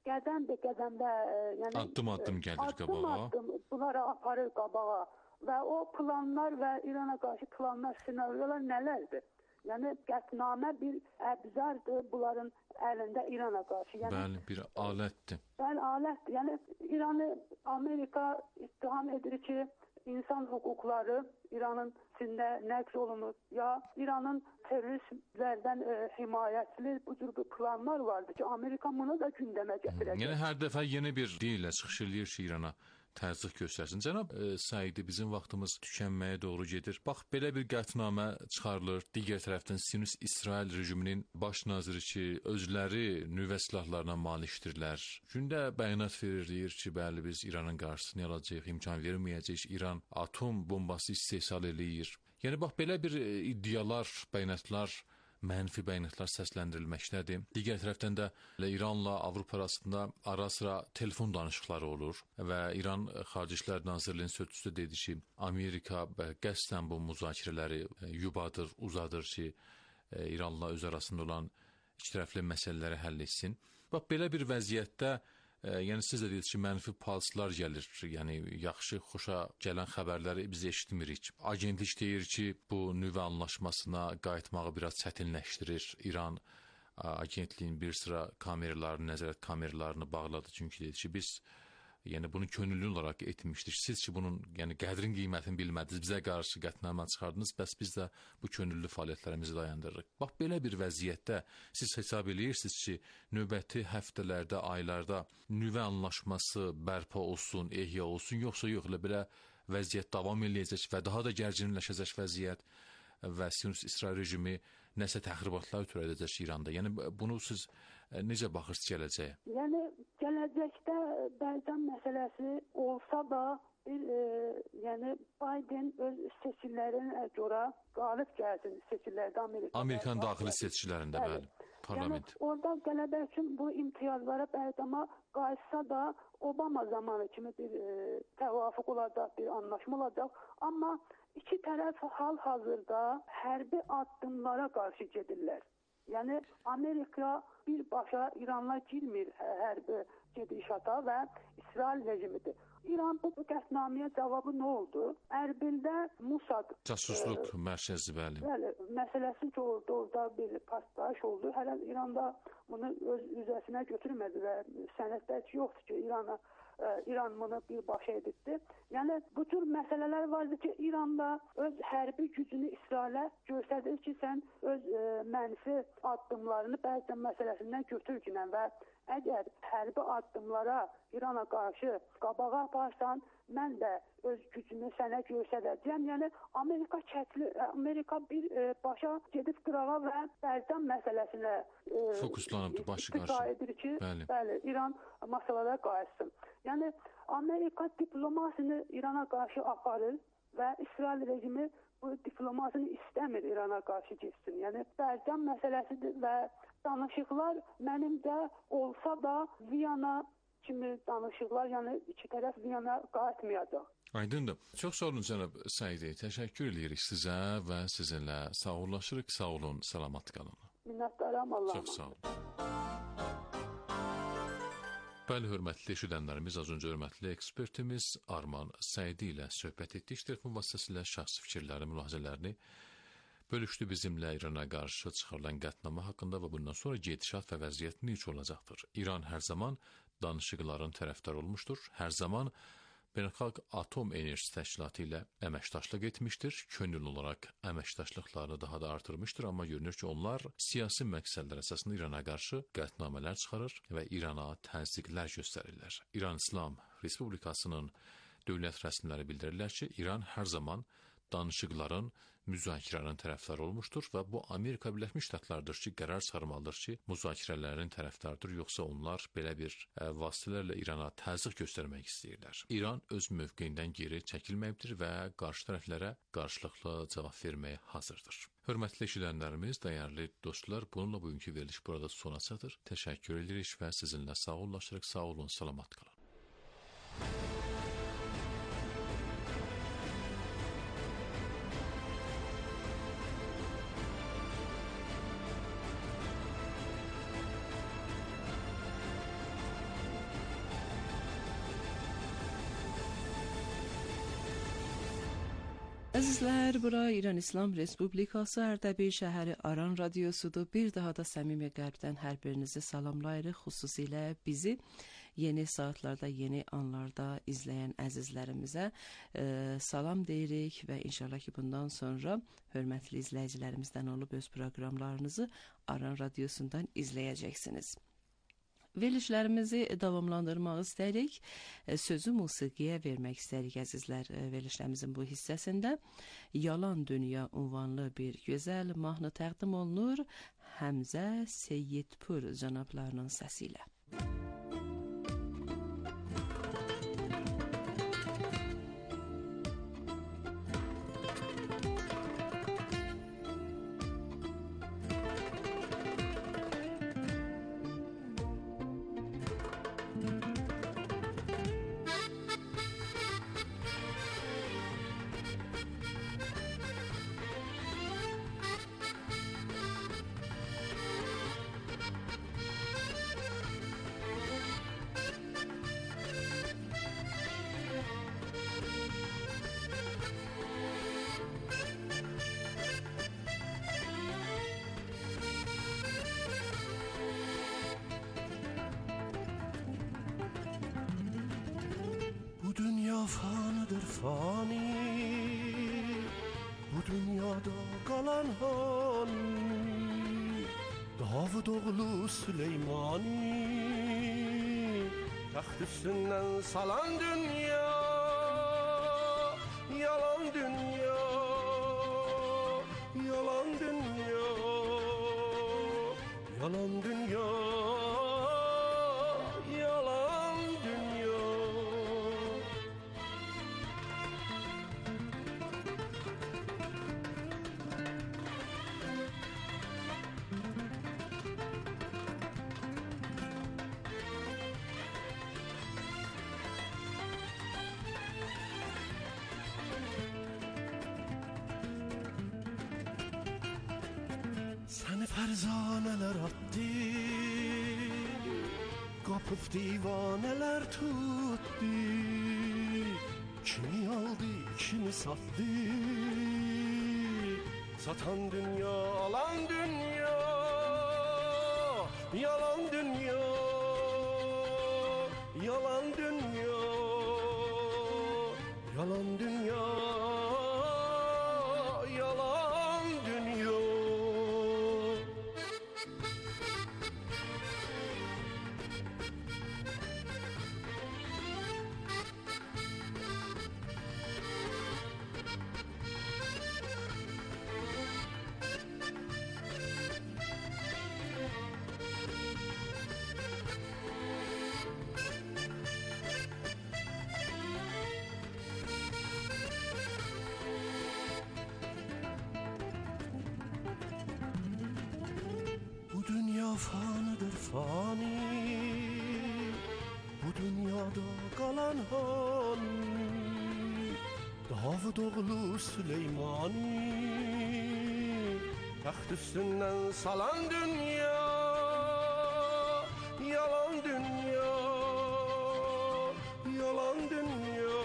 Speaker 7: qədəm-bə-qədəmdə yəni
Speaker 1: Addım-addım gəlir qabağa.
Speaker 7: Addım-addım bunlara aparır qabağa və o planlar və İrana qarşı planlar, senaryolar nələrdir? Yəni qətnamə bir əbzardır bunların əlində İrana qarşı. Yəni
Speaker 1: Bəli, bir alətdir.
Speaker 7: Bəli, alətdir. Yəni İranı Amerika ittiham edir ki, insan hüquqları İranın içində nəqz olunur ya İranın teröristlərdən himayəçilik bu cür planlar vardı ki, Amerika bunu da gündəmə gətirəcək.
Speaker 1: Yəni hər dəfə yeni bir dillə çıxış eləyir ki, İrana təzyiq göstərsin. Cənab Səidi, bizim vaxtımız tükənməyə doğru gedir. Bax, belə bir qətnamə çıxarılır. Digər tərəfdən Sionist İsrail rejiminin baş naziri ki, özləri nüvə silahlarına malikdirlər. Gündə bəyanat verir, deyir ki, bəli, biz İranın qarşısını alacağıq, imkan verməyəcəyik. İran atom bombası istehsal eləyir. Yəni, bax, belə bir iddialar, bəyanatlar, mənfi bəyanatlar səsləndirilməkdədir. Digər tərəfdən də İranla Avropa arasında ara-sıra telefon danışıqları olur və İran Xarici İşlər Nazirliyinin sözçüsü dedi ki, Amerika qəsdən bu müzakirələri yubadır, uzadır ki, İranla öz arasında olan ikitərəfli məsələləri həll etsin. Bax, belə bir vəziyyətdə yəni siz də deyirsiniz ki, mənfi pulslar gəlir. Yəni yaxşı, xoşa gələn xəbərləri biz eşitmirik. Agentlik deyir ki, bu nüvə anlaşmasına qayıtmağı biraz çətinləşdirir. İran agentliyin bir sıra kameralarını, nəzarət kameralarını bağladı. Çünki dedi ki, biz yəni bunu könüllü olaraq etmişdik. Siz ki, bunun yəni qədrin qiymətini bilmədiniz, bizə qarşı qətnamə çıxardınız, bəs biz də bu könüllü fəaliyyətlərimizi dayandırırıq. Bax, belə bir vəziyyətdə siz hesab eləyirsiniz ki, növbəti həftələrdə, aylarda nüvə anlaşması bərpa olsun, ehya olsun, yoxsa yox, belə vəziyyət davam eləyəcək və daha da gərginləşəcək vəziyyət və Sionist İsrail rejimi nəsə təxribatlar törədəcək İranda. Yəni bunu siz necə baxırsınız gələcəyə?
Speaker 7: Yəni gələcəkdə Bərdəm məsələsi olsa da yəni Biden öz seçkilərinə görə qalib gəlsin seçkilərdə
Speaker 1: Amerikan daxili seçkilərində, bəli, parlament.
Speaker 7: Yəni orada qələbə üçün bu imtiyazlara Bərdəmə qayıtsa da Obama zamanı kimi bir təvafuq olacaq, bir anlaşma olacaq. Amma iki tərəf hal-hazırda hərbi addımlara qarşı gedirlər. Yəni Amerika birbaşa İranla girmir hərbi gedişata və İsrail rejimidir. İran bu qətnaməyə cavabı nə oldu? Ərbildə Mossad
Speaker 1: casusluq mərkəzi, bəli.
Speaker 7: Bəli, məsələsi ki, orada bir partlayış oldu. Hələ İranda bunu öz üzəsinə götürmədi və sənəddə yoxdur ki, İran bunu birbaşa edibdi. Yəni bu tür məsələlər vardı ki, İranda öz hərbi gücünü İsrailə göstərir ki, sən öz mənfi addımlarını Bərdəm məsələsindən götürgünən və əgər hərbi addımlara İrana qarşı qabağa aparsan, mən də öz gücümü sənə göstərəcəyəm. Yəni Amerika bir başa gedib qırağa və Bərdəm məsələsinə
Speaker 1: fokuslanıbdı başı qarşı.
Speaker 7: Edir ki, bəli, İran masalara qayıtsın. Yəni Amerika diplomasiyasını İrana qarşı aparır və İsrail rejimi bu diplomasiyasını istəmir İrana qarşı getsin. Yəni Bərdəm məsələsidir və danışıqlar mənimcə olsa da Viyana kimi danışıqlar, yəni iki tərəf Viyana qayıtmayacaq.
Speaker 1: Aydındır. Çox sağ olun cənab Səidi. Təşəkkür edirik sizə və sizinlə sağollaşırıq. Sağ olun, salamat qalın.
Speaker 7: Minnətdaram Allah'a.
Speaker 1: Çox sağ olun. Bəli, hörmətli eşidənlərimiz, az öncə hörmətli ekspertimiz Arman Səidi ilə söhbət etdik. Telefon vasitəsilə şəxsi fikirləri, mülahizələrini bölüşdü bizimlə İrana qarşı çıxarılan qətnamə haqqında və bundan sonra gedişat və vəziyyət necə olacaqdır. İran hər zaman danışıqların tərəfdar olmuşdur. Hər zaman Beynəlxalq Atom Enerjisi Təşkilatı ilə əməkdaşlıq etmişdir. Könüllü olaraq əməkdaşlıqlarını daha da artırmışdır. Amma görünür ki, onlar siyasi məqsədlər əsasında İrana qarşı qətnamələr çıxarır və İrana təzyiqlər göstərirlər. İran İslam Respublikasının dövlət rəsmiləri bildirirlər ki, İran hər zaman danışıqların, müzakirələrin tərəfdarı olmuşdur və bu Amerika Birləşmiş Ştatlarıdır ki, qərar çıxarmalıdır ki, müzakirələrin tərəfdarıdır, yoxsa onlar belə bir vasitələrlə İrana təzyiq göstərmək istəyirlər. İran öz mövqeyindən geri çəkilməyibdir və qarşı tərəflərə qarşılıqlı cavab verməyə hazırdır. Hörmətli eşidənlərimiz, dəyərli dostlar, bununla bugünkü veriliş burada sona çatır. Təşəkkür edirik və sizinlə sağollaşırıq. Sağ olun, salamat qalın.
Speaker 2: Əzizlər, bura İran İslam Respublikası Ərdəbil şəhəri Aran radiosudur. Bir daha da səmimi qəlbdən hər birinizi salamlayırıq. Xüsusilə bizi yeni saatlarda, yeni anlarda izləyən əzizlərimizə salam deyirik və inşallah ki, bundan sonra hörmətli izləyicilərimizdən olub öz proqramlarınızı Aran radiosundan izləyəcəksiniz. Verilişlərimizi davamlandırmaq istəyirik. Sözü musiqiyə vermək istəyirik əzizlər. Verilişlərimizin bu hissəsində Yalan Dünya unvanlı bir gözəl mahnı təqdim olunur Həmzə Seyyidpur cənablarının səsi ilə.
Speaker 8: Dünya fanıdır fani, bu dünyada kalan hani, Davud oğlu Süleymani, taxt üstünden salan dünya, yalan dünya, yalan dünya, yalan dünya. Səni fərzanələr attı, qapıb divanələr tutdu, kimi aldı, kimi sattı, satan dünya, alan dünya, yalan dünya, yalan dünya, yalan dünya. Dünya fanıdır fani, bu dünyada kalan hani, Davud oğlu Süleymani, taxt üstünden salan dünya, yalan dünya, yalan dünya,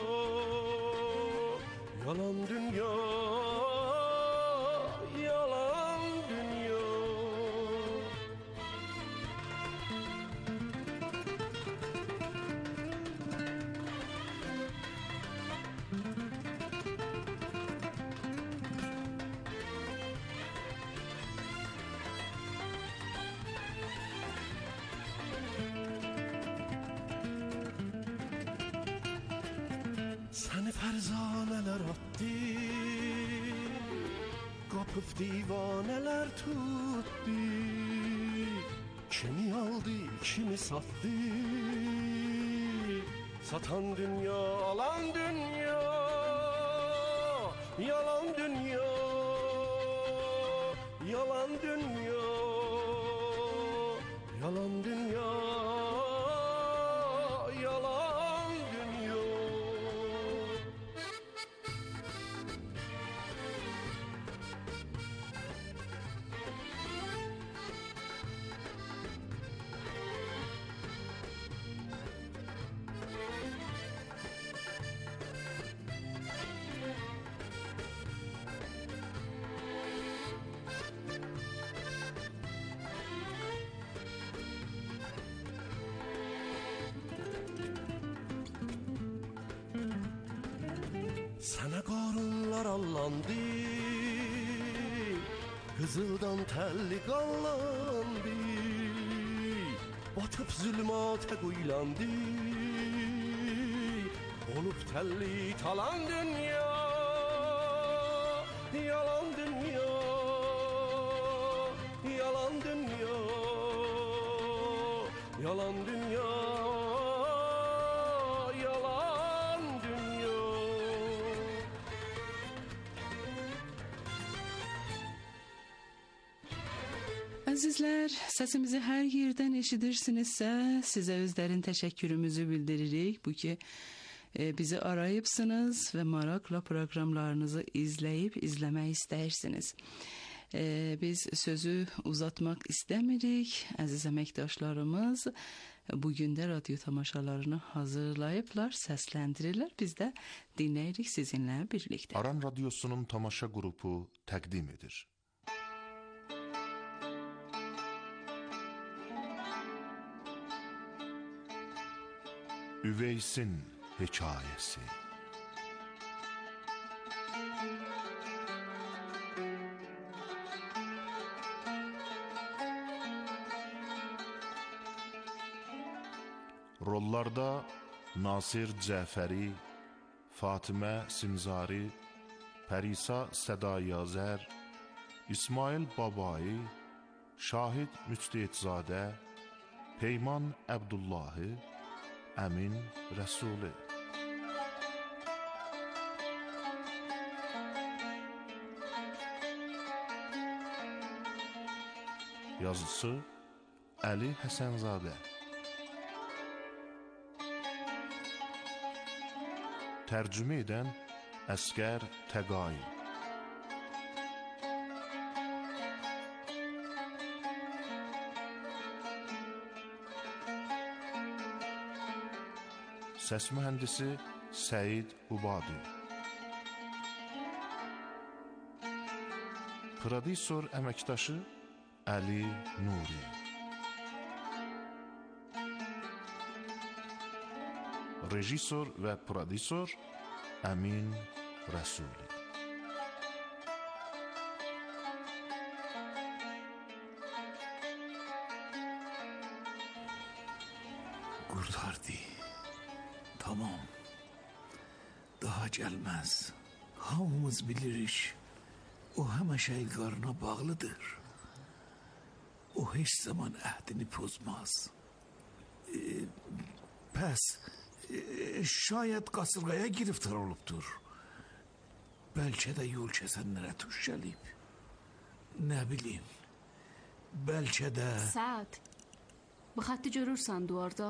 Speaker 8: yalan dünya. Səni fərzanələr attı, qapıb divanələr tutdu, kimi aldı, kimi sattı, satan dünya, alan dünya, yalan dünya, yalan dünya, yalan dünya. Sənə qarınlar allandı, qızıldan təlli qallandı, batıb zülmata quylandı, olub təlli talan dünya, yalan dünya, yalan dünya, yalan dünya.
Speaker 2: Əzizlər, səsimizi hər yerdən eşidirsinizsə, sizə özlərin təşəkkürümüzü bildiririk. Bu ki, bizi arayıbsınız və maraqla proqramlarınızı izləmək istəyirsiniz. Biz sözü uzatmaq istəmirik. Əziz əməkdaşlarımız bugün də radio tamaşalarını hazırlayıblar, səsləndirirlər. Biz də dinləyirik sizinlə birlikdə.
Speaker 9: Aran Radyosu'nun tamaşa qrupu təqdim edir. Üveysin hekayesi. Rollarda Nasir Cəfəri, Fatimə Sinzari, Pərisa Sədayazər, İsmail Babai, Şahid Müctehidzadə, Peyman Əbdullahi, Əmin Rəsuli. Yazısı Əli Həsənzadə. Tərcümə edən Əsgər Təqai. Səs mühəndisi Səid Ubadi. Prodüser əməkdaşı Əli Nuri. Rejissor və prodüser Əmin Rəsuli.
Speaker 10: Qurtardı. Tamam. Daha gəlməz. Hamımız bilirik. O həmişə ilqarına bağlıdır. O heç zaman əhdini pozmaz. Pəs, şayət qasırğaya giriftar olubdur. Bəlkə də yol kəsənlərə tuş gəlib. Nə bilim. Bəlkə də...
Speaker 11: Səad, bu xətti görürsən duvarda?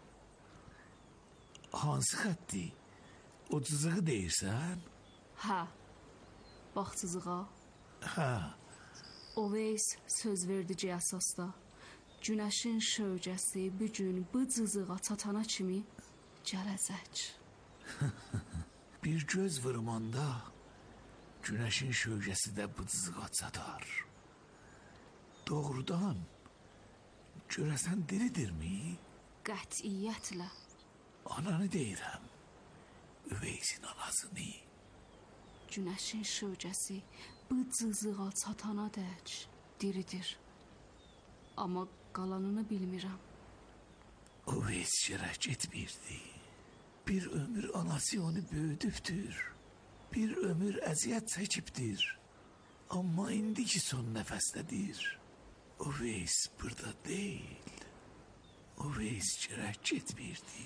Speaker 10: Hansı xətti? O cızığı deyirsən?
Speaker 11: Hə, bax cızığa.
Speaker 10: Hə.
Speaker 11: Oveys söz verdici əsasda. Günəşin şövcəsi bugün bu cızığa çatana kimi gələcək.
Speaker 10: Bir göz vurmanda günəşin şövcəsi də bu cızığa çatar. Doğrudan görəsən diridirmi?
Speaker 11: Qətiyyətlə.
Speaker 10: Ananı deyirəm. Üveysin anasını.
Speaker 11: Günəşin şövcəsi bu cızığa çatana dək diridir. Amma qalanını bilmirəm.
Speaker 10: Üveys şərək getmirdi. Bir ömür anası onu böyüdübdür. Bir ömür əziyyət çəkibdir. Amma indiki son nəfəsdədir. Üveys burada deyil. Üveys şərək getmirdi.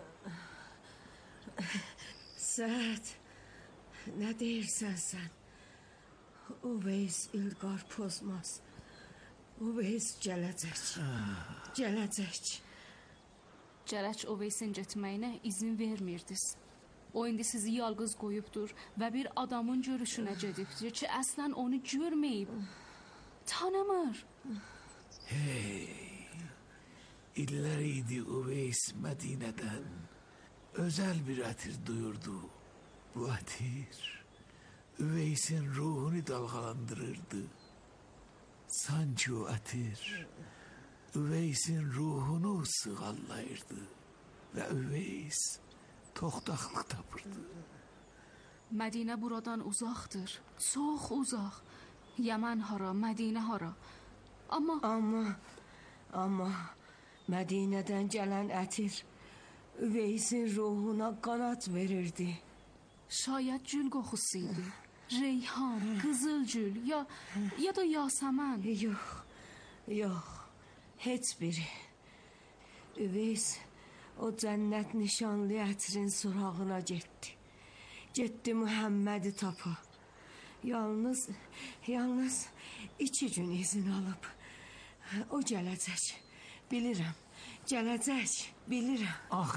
Speaker 12: Səad, nə deyirsən sən? Üveys ilqar pozmaz. Üveys gələcək. Gələcək.
Speaker 11: Gərək Oveysin getməyinə izin vermirdiniz. O indi sizi yalqız qoyubdur və bir adamın görüşünə gedibdir ki, əslən onu görməyib. Tanımır.
Speaker 10: Hey, illər idi Üveys Mədinədən özel bir ətir duyurdu. Bu ətir Üveysin ruhunu dalgalandırırdı. Sanki o ətir Üveysin ruhunu sığallayırdı ve Üveys toxtaqlıq tapırdı.
Speaker 11: Mədinə buradan uzaqdır. Çox uzaq. Yaman hara, Mədinə hara.
Speaker 12: Amma Mədinədən gələn ətir Üveysin ruhuna qanat verirdi.
Speaker 11: Şayət gül qoxusuydu. Reyhan, qızıl gül ya da yasəmən.
Speaker 12: Yox, heç biri. Üveys o cənnət nişanlı ətrin sorağına getdi. Getdi Muhammədi tapa. Yalnız 2 gün izin alıb. O gələcək. Bilirəm. Gələcək. Bilirəm.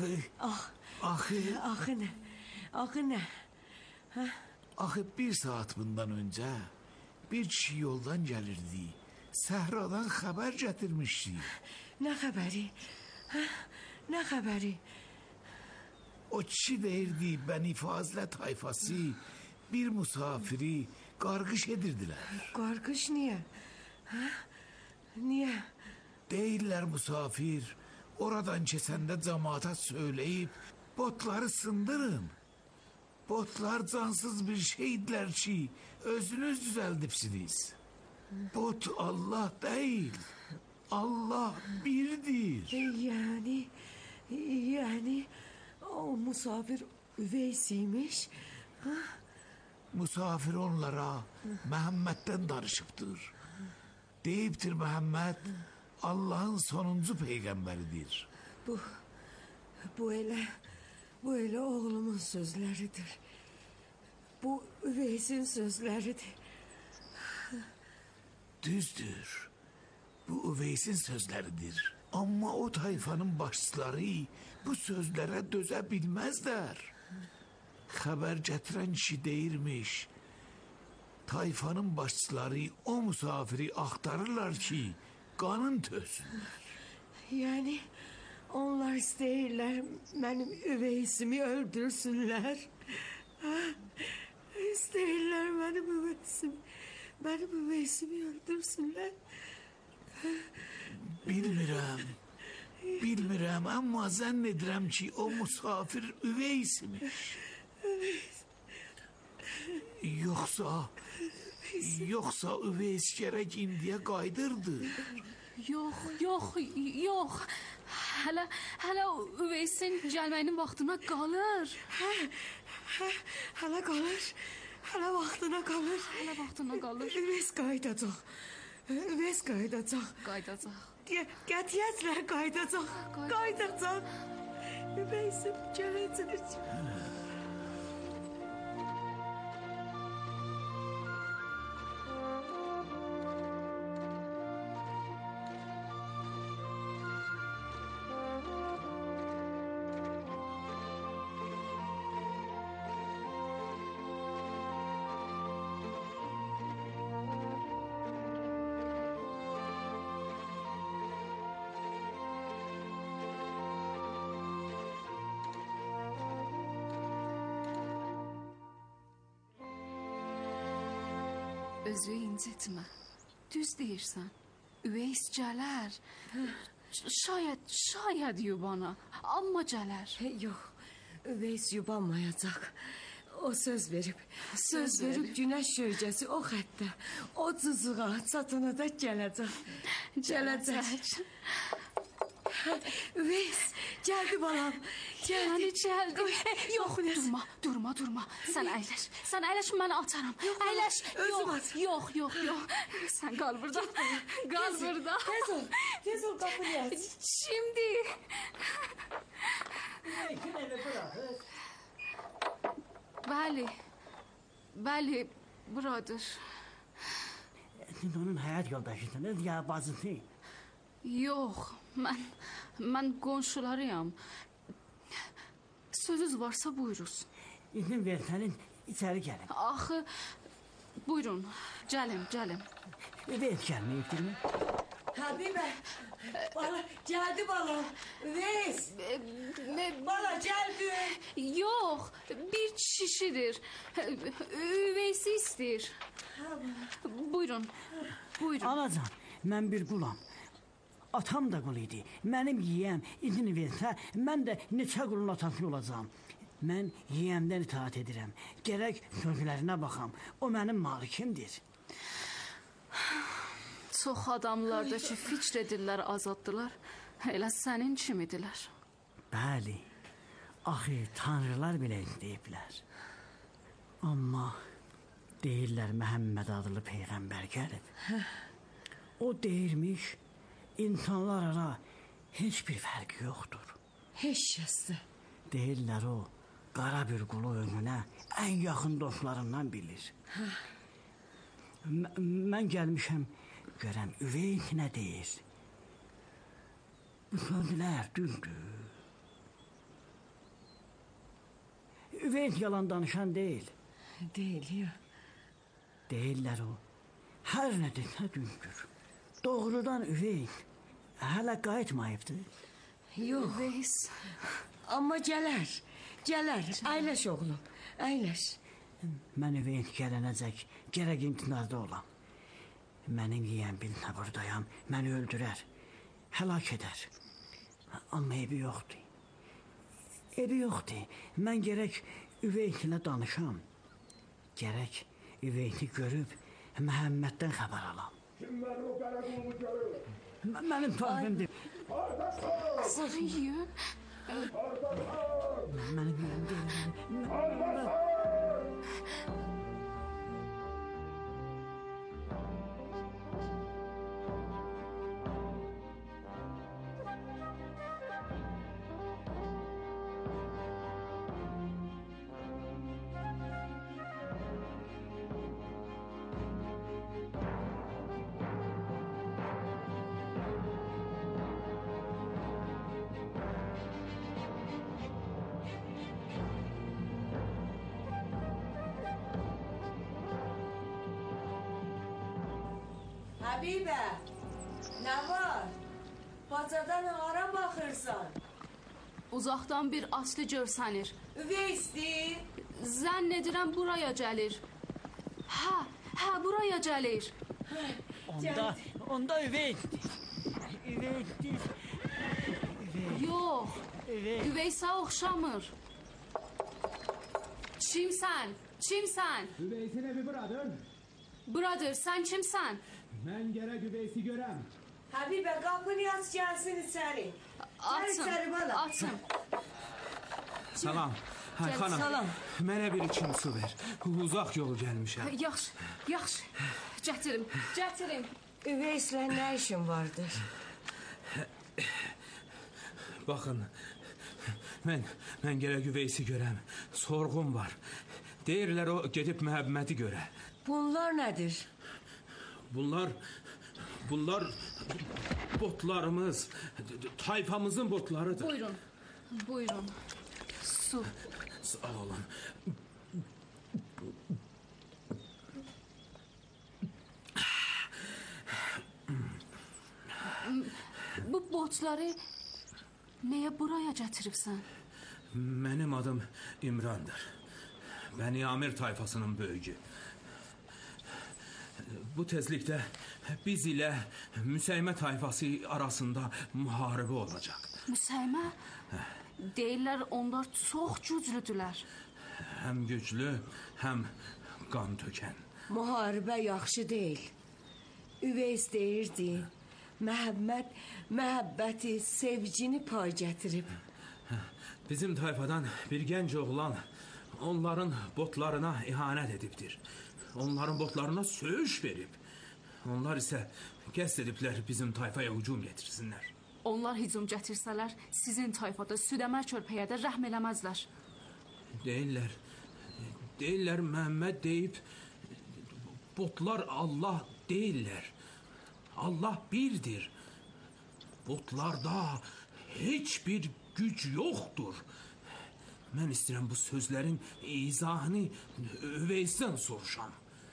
Speaker 10: Axı
Speaker 12: nə?
Speaker 10: Axı 1 saat bundan öncə bir kişi yoldan gəlirdi. Səhradan xəbər gətirmişdi.
Speaker 12: Nə xəbəri? Nə xəbəri?
Speaker 10: O kişi deyirdi Bəni Fazilə tayfası bir musafiri qarqış edirdilər.
Speaker 12: Qarqış niyə? Niyə?
Speaker 10: Deyirlər musafir oradan keçəndə cəmaata söyləyib botları sındırın. Botlar cansız bir şeydilər ki, özünüz düzəldibsiniz. Bot Allah deyil, Allah birdir.
Speaker 12: Yəni o musafir Üveysiymiş.
Speaker 10: Musafir onlara Məhəmməddən danışıbdır. Deyibdir Məhəmməd Allahın sonuncu peyğəmbəridir.
Speaker 12: Bu elə oğlumun sözləridir. Bu Üveysin sözləridir.
Speaker 10: Düzdür. Bu Üveysin sözləridir. Amma o tayfanın başçıları bu sözlərə dözə bilməzlər. Xəbər gətirən kişi deyirmiş. Tayfanın başçıları o musafiri axtarırlar ki, qanın tösünlər.
Speaker 12: Yəni onlar istəyirlər mənim Üveysimi öldürsünlər. İstəyirlər mənim Üveysimi öldürsünlər.
Speaker 10: Bilmirəm, amma zənn edirəm ki, o musafir Üveysmiş. Yoxsa Üveys gərək indiyə qaydırdı.
Speaker 11: Yox. Hələ Üveysin gəlməyinin vaxtına qalır.
Speaker 12: Hələ qalır. Hələ vaxtına qalır. Üveys qaydacaq. Qətiyyətlə qaydacaq. Üveysim gələcək.
Speaker 11: Özü incitmə. Düz deyirsən. Üveys gələr. Şayət yubana. Amma gələr.
Speaker 12: Yox, Üveys yubanmayacaq. O söz verib günəş şöhrəsi o xəttə, o cızığa çatana da gələcək. Üveys, gəldi balam.
Speaker 11: Gəldi. Yox, durma. Sən əyləş, mən atarım. Əyləş. Yox. Sən qal burada.
Speaker 12: Tez ol, qapını aç.
Speaker 11: Şimdi. Bəli, buradır.
Speaker 13: Onun həyat yoldaşısınız ya bacısı?
Speaker 11: Yox, mən qonşularıyam. Sözünüz varsa buyuruz.
Speaker 13: İzin versəniz içəri gəlin.
Speaker 11: Axı, buyurun, gəlin.
Speaker 13: Üveys gəlməyibdirmi?
Speaker 12: Həbibə, gəldi balam. Üveys, bala gəldi.
Speaker 11: Yox, bir kişidir. Üveysi istəyir. Buyurun.
Speaker 13: Anacan, mən bir qulam. Atam da qul idi. Mənim yiyəm izin versə, mən də neçə qulun atası olacağam. Mən yiyəmdən itaat edirəm. Gərək sözlərinə baxam. O mənim malikimdir.
Speaker 11: Çox adamlar da ki, fikr edirlər azaddılar. Elə sənin kimidirlər.
Speaker 13: Bəli. Axı, tanrılar belə deyiblər. Amma deyirlər Məhəmməd adlı peyğəmbər gəlib. O deyirmiş, insanlar ara heç bir fərqi yoxdur.
Speaker 12: Heç kəsdə.
Speaker 13: Deyirlər o, qara bir qulu önünə ən yaxın dostlarından bilir. Mən gəlmişəm, görəm, Üveyt nə deyir? Bu sözlər düzdür. Üveyt yalan danışan deyil.
Speaker 12: Deyil, ya.
Speaker 13: Deyirlər o, hər nə desə düzdür. Doğrudan Üveyt hələ qayıtmayıbdır.
Speaker 12: Yox.
Speaker 11: Üveys.
Speaker 12: Amma gələr. Əyləş oğlum, əyləş.
Speaker 13: Mən Üveyt gələnəcək, gərək imtinada olam. Mənim yiyəm bilinə buradayam, məni öldürər, həlak edər. Amma evi yoxdur. Mən gərək Üveytlə danışam. Gərək Üveyti görüb Məhəmməddən xəbər alam.
Speaker 8: Kim mənim o qara qulumu görür?
Speaker 13: Mənim tarifimdir.
Speaker 11: Sən yiyən?
Speaker 13: Mənim yiyəm deyil.
Speaker 12: Həbibə, nə var? Bacadan hara baxırsan?
Speaker 11: Uzaqdan bir aslı görsənir.
Speaker 12: Üveysdir.
Speaker 11: Zənn edirəm buraya gəlir. Hə, buraya gəlir.
Speaker 13: Onda Üveytdir.
Speaker 11: Yox, Üveysə oxşamır. Kimsən?
Speaker 14: Üveysin evi buradır.
Speaker 11: Buradır, sən kimsən?
Speaker 14: Mən gərək Üveysi görəm.
Speaker 12: Həbibə, qapını aç, gəlsin içəri.
Speaker 11: Açın.
Speaker 14: Salam. Xanım,
Speaker 12: salam.
Speaker 14: Mənə bir içim su ver. Uzaq yolu gəlmişəm.
Speaker 11: Yaxşı. Gətirim.
Speaker 12: Üveyslə nə işin vardır?
Speaker 14: Baxın, mən gərək Üveysi görəm. Sorğum var. Deyirlər o gedib Məhəmmədi görə.
Speaker 12: Bunlar nədir?
Speaker 14: Bunlar botlarımız, tayfamızın botlarıdır.
Speaker 11: Buyurun. Su.
Speaker 14: Sağ olun.
Speaker 11: Bu botları nəyə buraya gətiribsən?
Speaker 14: Mənim adım İmrandır. Bəni Amir tayfasının böyüyü. Bu tezlikdə biz ilə Müsəymə tayfası arasında müharibə olacaq.
Speaker 11: Müsəymə? Deyirlər onlar çox güclüdülər.
Speaker 14: Həm güclü, həm qan tökən.
Speaker 12: Müharibə yaxşı deyil. Üveys deyirdi, Məhəmməd məhəbbəti, sevgini pay gətirib.
Speaker 14: Bizim tayfadan bir gənc oğlan onların botlarına ihanət edibdir. Onların botlarına söğüş verib. Onlar isə qəsd ediblər bizim tayfaya hücum getirsinlər.
Speaker 11: Onlar hücum gətirsələr, sizin tayfada südəmər körpəyə də rəhm eləməzlər.
Speaker 14: Deyirlər Məhəmməd deyib, botlar Allah deyirlər. Allah birdir. Botlarda heç bir güc yoxdur. Mən istəyirəm bu sözlərin izahını Üveysdən soruşam.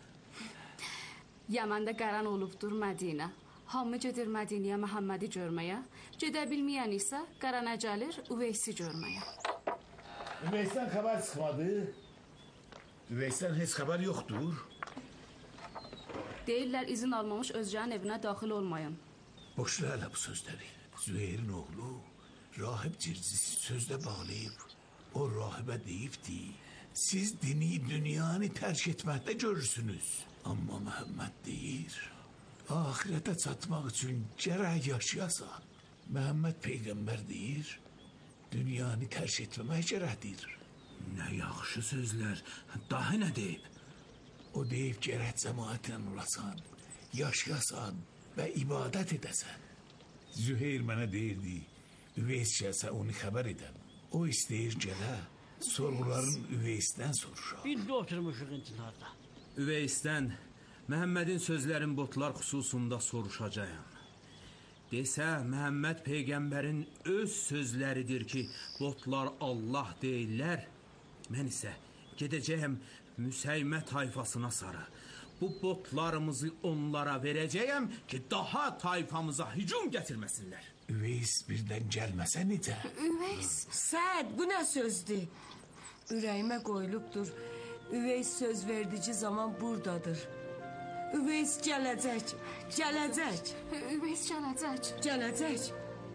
Speaker 11: Yəməndə qəran olubdur Mədinə. Hamı gedir Mədinəyə Məhəmmədi görməyə. Gedə bilməyən isə qərana gəlir Üveysi görməyə.
Speaker 10: Üveysdən xəbər çıxmadı. Üveysdən heç xəbər yoxdur.
Speaker 11: Deyirlər izin almamış özgənin evinə daxil olmayın.
Speaker 10: Boş ver hələ bu sözləri. Züheyrin oğlu Rahib Circisi sözlə bağlayıb. O rahibə deyibdi, siz dini dünyanı tərk etməkdə görürsünüz. Amma Məhəmməd deyir, ahirətə çatmaq üçün gərək yaşayasan. Məhəmməd Peyğəmbər deyir, dünyanı tərk etməmək gərəkdir.
Speaker 14: Nə yaxşı sözlər. Daha nə deyib?
Speaker 10: O deyib gərək cəmaətlə olasan, yaşayasan və ibadət edəsən. Züheyr mənə deyirdi, Üveys gəlsə onu xəbər edəm. O istəyir gələ, sorğuların Üveysdən soruşa.
Speaker 13: Biz də oturmuşuq intiharda.
Speaker 14: Üveysdən Məhəmmədin sözlərin botlar xüsusunda soruşacağım. Desə, Məhəmməd Peyğəmbərin öz sözləridir ki, botlar Allah deyirlər. Mən isə gedəcəyəm Müsəymə tayfasına sarı. Bu botlarımızı onlara verəcəyəm ki, daha tayfamıza hücum gətirməsinlər.
Speaker 10: Üveys birdən gəlməsə necə?
Speaker 12: Üveys, Səd, bu nə sözdür? Ürəyimə qoyulubdur. Üveys söz verdici zaman buradadır. Üveys gələcək, gələcək.
Speaker 11: Üveys gələcək.
Speaker 12: Gələcək.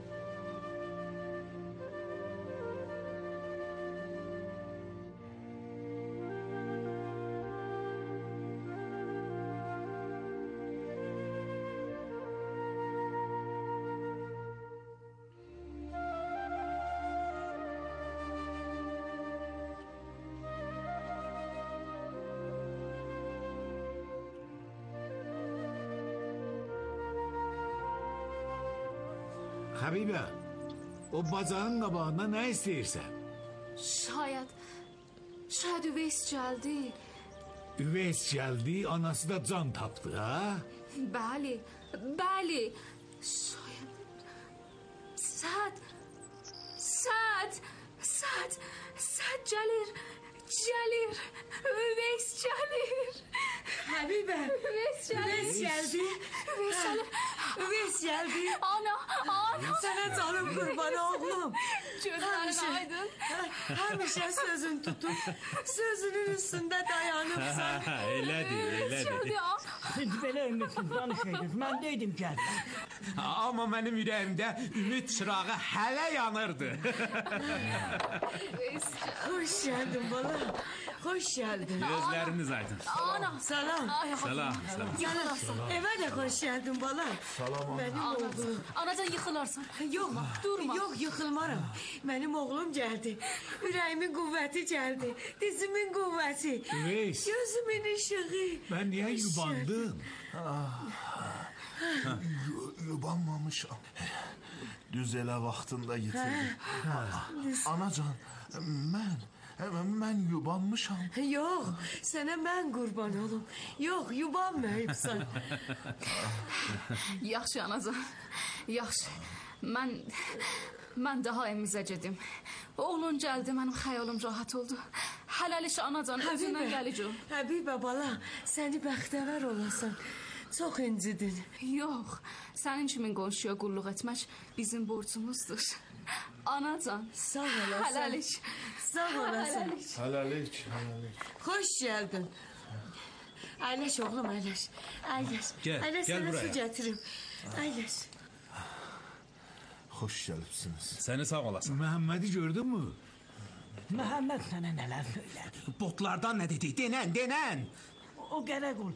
Speaker 10: Xəbibə, o bacağın qabağında nə istəyirsən?
Speaker 11: Şayad Üveys gəldi.
Speaker 10: Üveys gəldi, anası da can tapdı, ha?
Speaker 11: Bəli. Şayad... Səd gəlir. Üveys gəlir.
Speaker 12: Xəbibə,
Speaker 11: Üveys
Speaker 12: gəldi. Üveys gəldi.
Speaker 11: Ana.
Speaker 12: Sənə canım qurban oğlum.
Speaker 11: Gözlərin aydın.
Speaker 12: Həmişə sözün tutub, sözünün üstündə dayanıbsan.
Speaker 14: Elədir.
Speaker 13: Siz belə ümidsiz danışaydınız, mən deydim gəl.
Speaker 14: Amma mənim ürəyimdə ümid çırağı hələ yanırdı.
Speaker 12: Xoş gəldin bala. Xoş gəldin.
Speaker 14: Gözləriniz aydın.
Speaker 11: Ana.
Speaker 12: Salam.
Speaker 14: Salam.
Speaker 12: Evə də xoş gəldin bala.
Speaker 10: Salam.
Speaker 12: Mənim oğlum.
Speaker 11: Anacan yıxılarsan.
Speaker 12: Durma. Yox, yıxılmaram. Mənim oğlum gəldi. Ürəyimin qüvvəti gəldi. Dizimin qüvvəti.
Speaker 10: Üveys.
Speaker 12: Gözümün işığı.
Speaker 10: Mən niyə yubandım?
Speaker 9: Yubanmamışam. Düz elə vaxtında yitirdim. Anacan, mən yubanmışam.
Speaker 12: Yox, sənə mən qurban olum. Yox, yubanmayıbsan.
Speaker 11: Yaxşı anacan. Yaxşı. Mən daha evimizə gedim. Oğlun gəldi, mənim xəyalım rahat oldu. Hələlik anacan, özündən gəlicəm.
Speaker 12: Həbibə bala, səni bəxtəvər olasan. Çox incidin.
Speaker 11: Yox, sənin kimin qonşuya qulluq etmək bizim borcumuzdur. Anacan,
Speaker 12: sağ olasın.
Speaker 11: Hələlik.
Speaker 12: Sağ olasın.
Speaker 9: Hələlik.
Speaker 12: Xoş gəldin. Əyləş oğlum, əyləş.
Speaker 14: Gəl
Speaker 12: Sənə
Speaker 14: buraya.
Speaker 12: su gətirim. Əyləş.
Speaker 9: Xoş gəlibsiniz.
Speaker 14: Səni sağ olasın.
Speaker 10: Məhəmmədi gördün mü?
Speaker 13: Məhəmməd sənə nələr söylədi?
Speaker 14: Botlardan nə dedi? Denən.
Speaker 13: O gərək ol.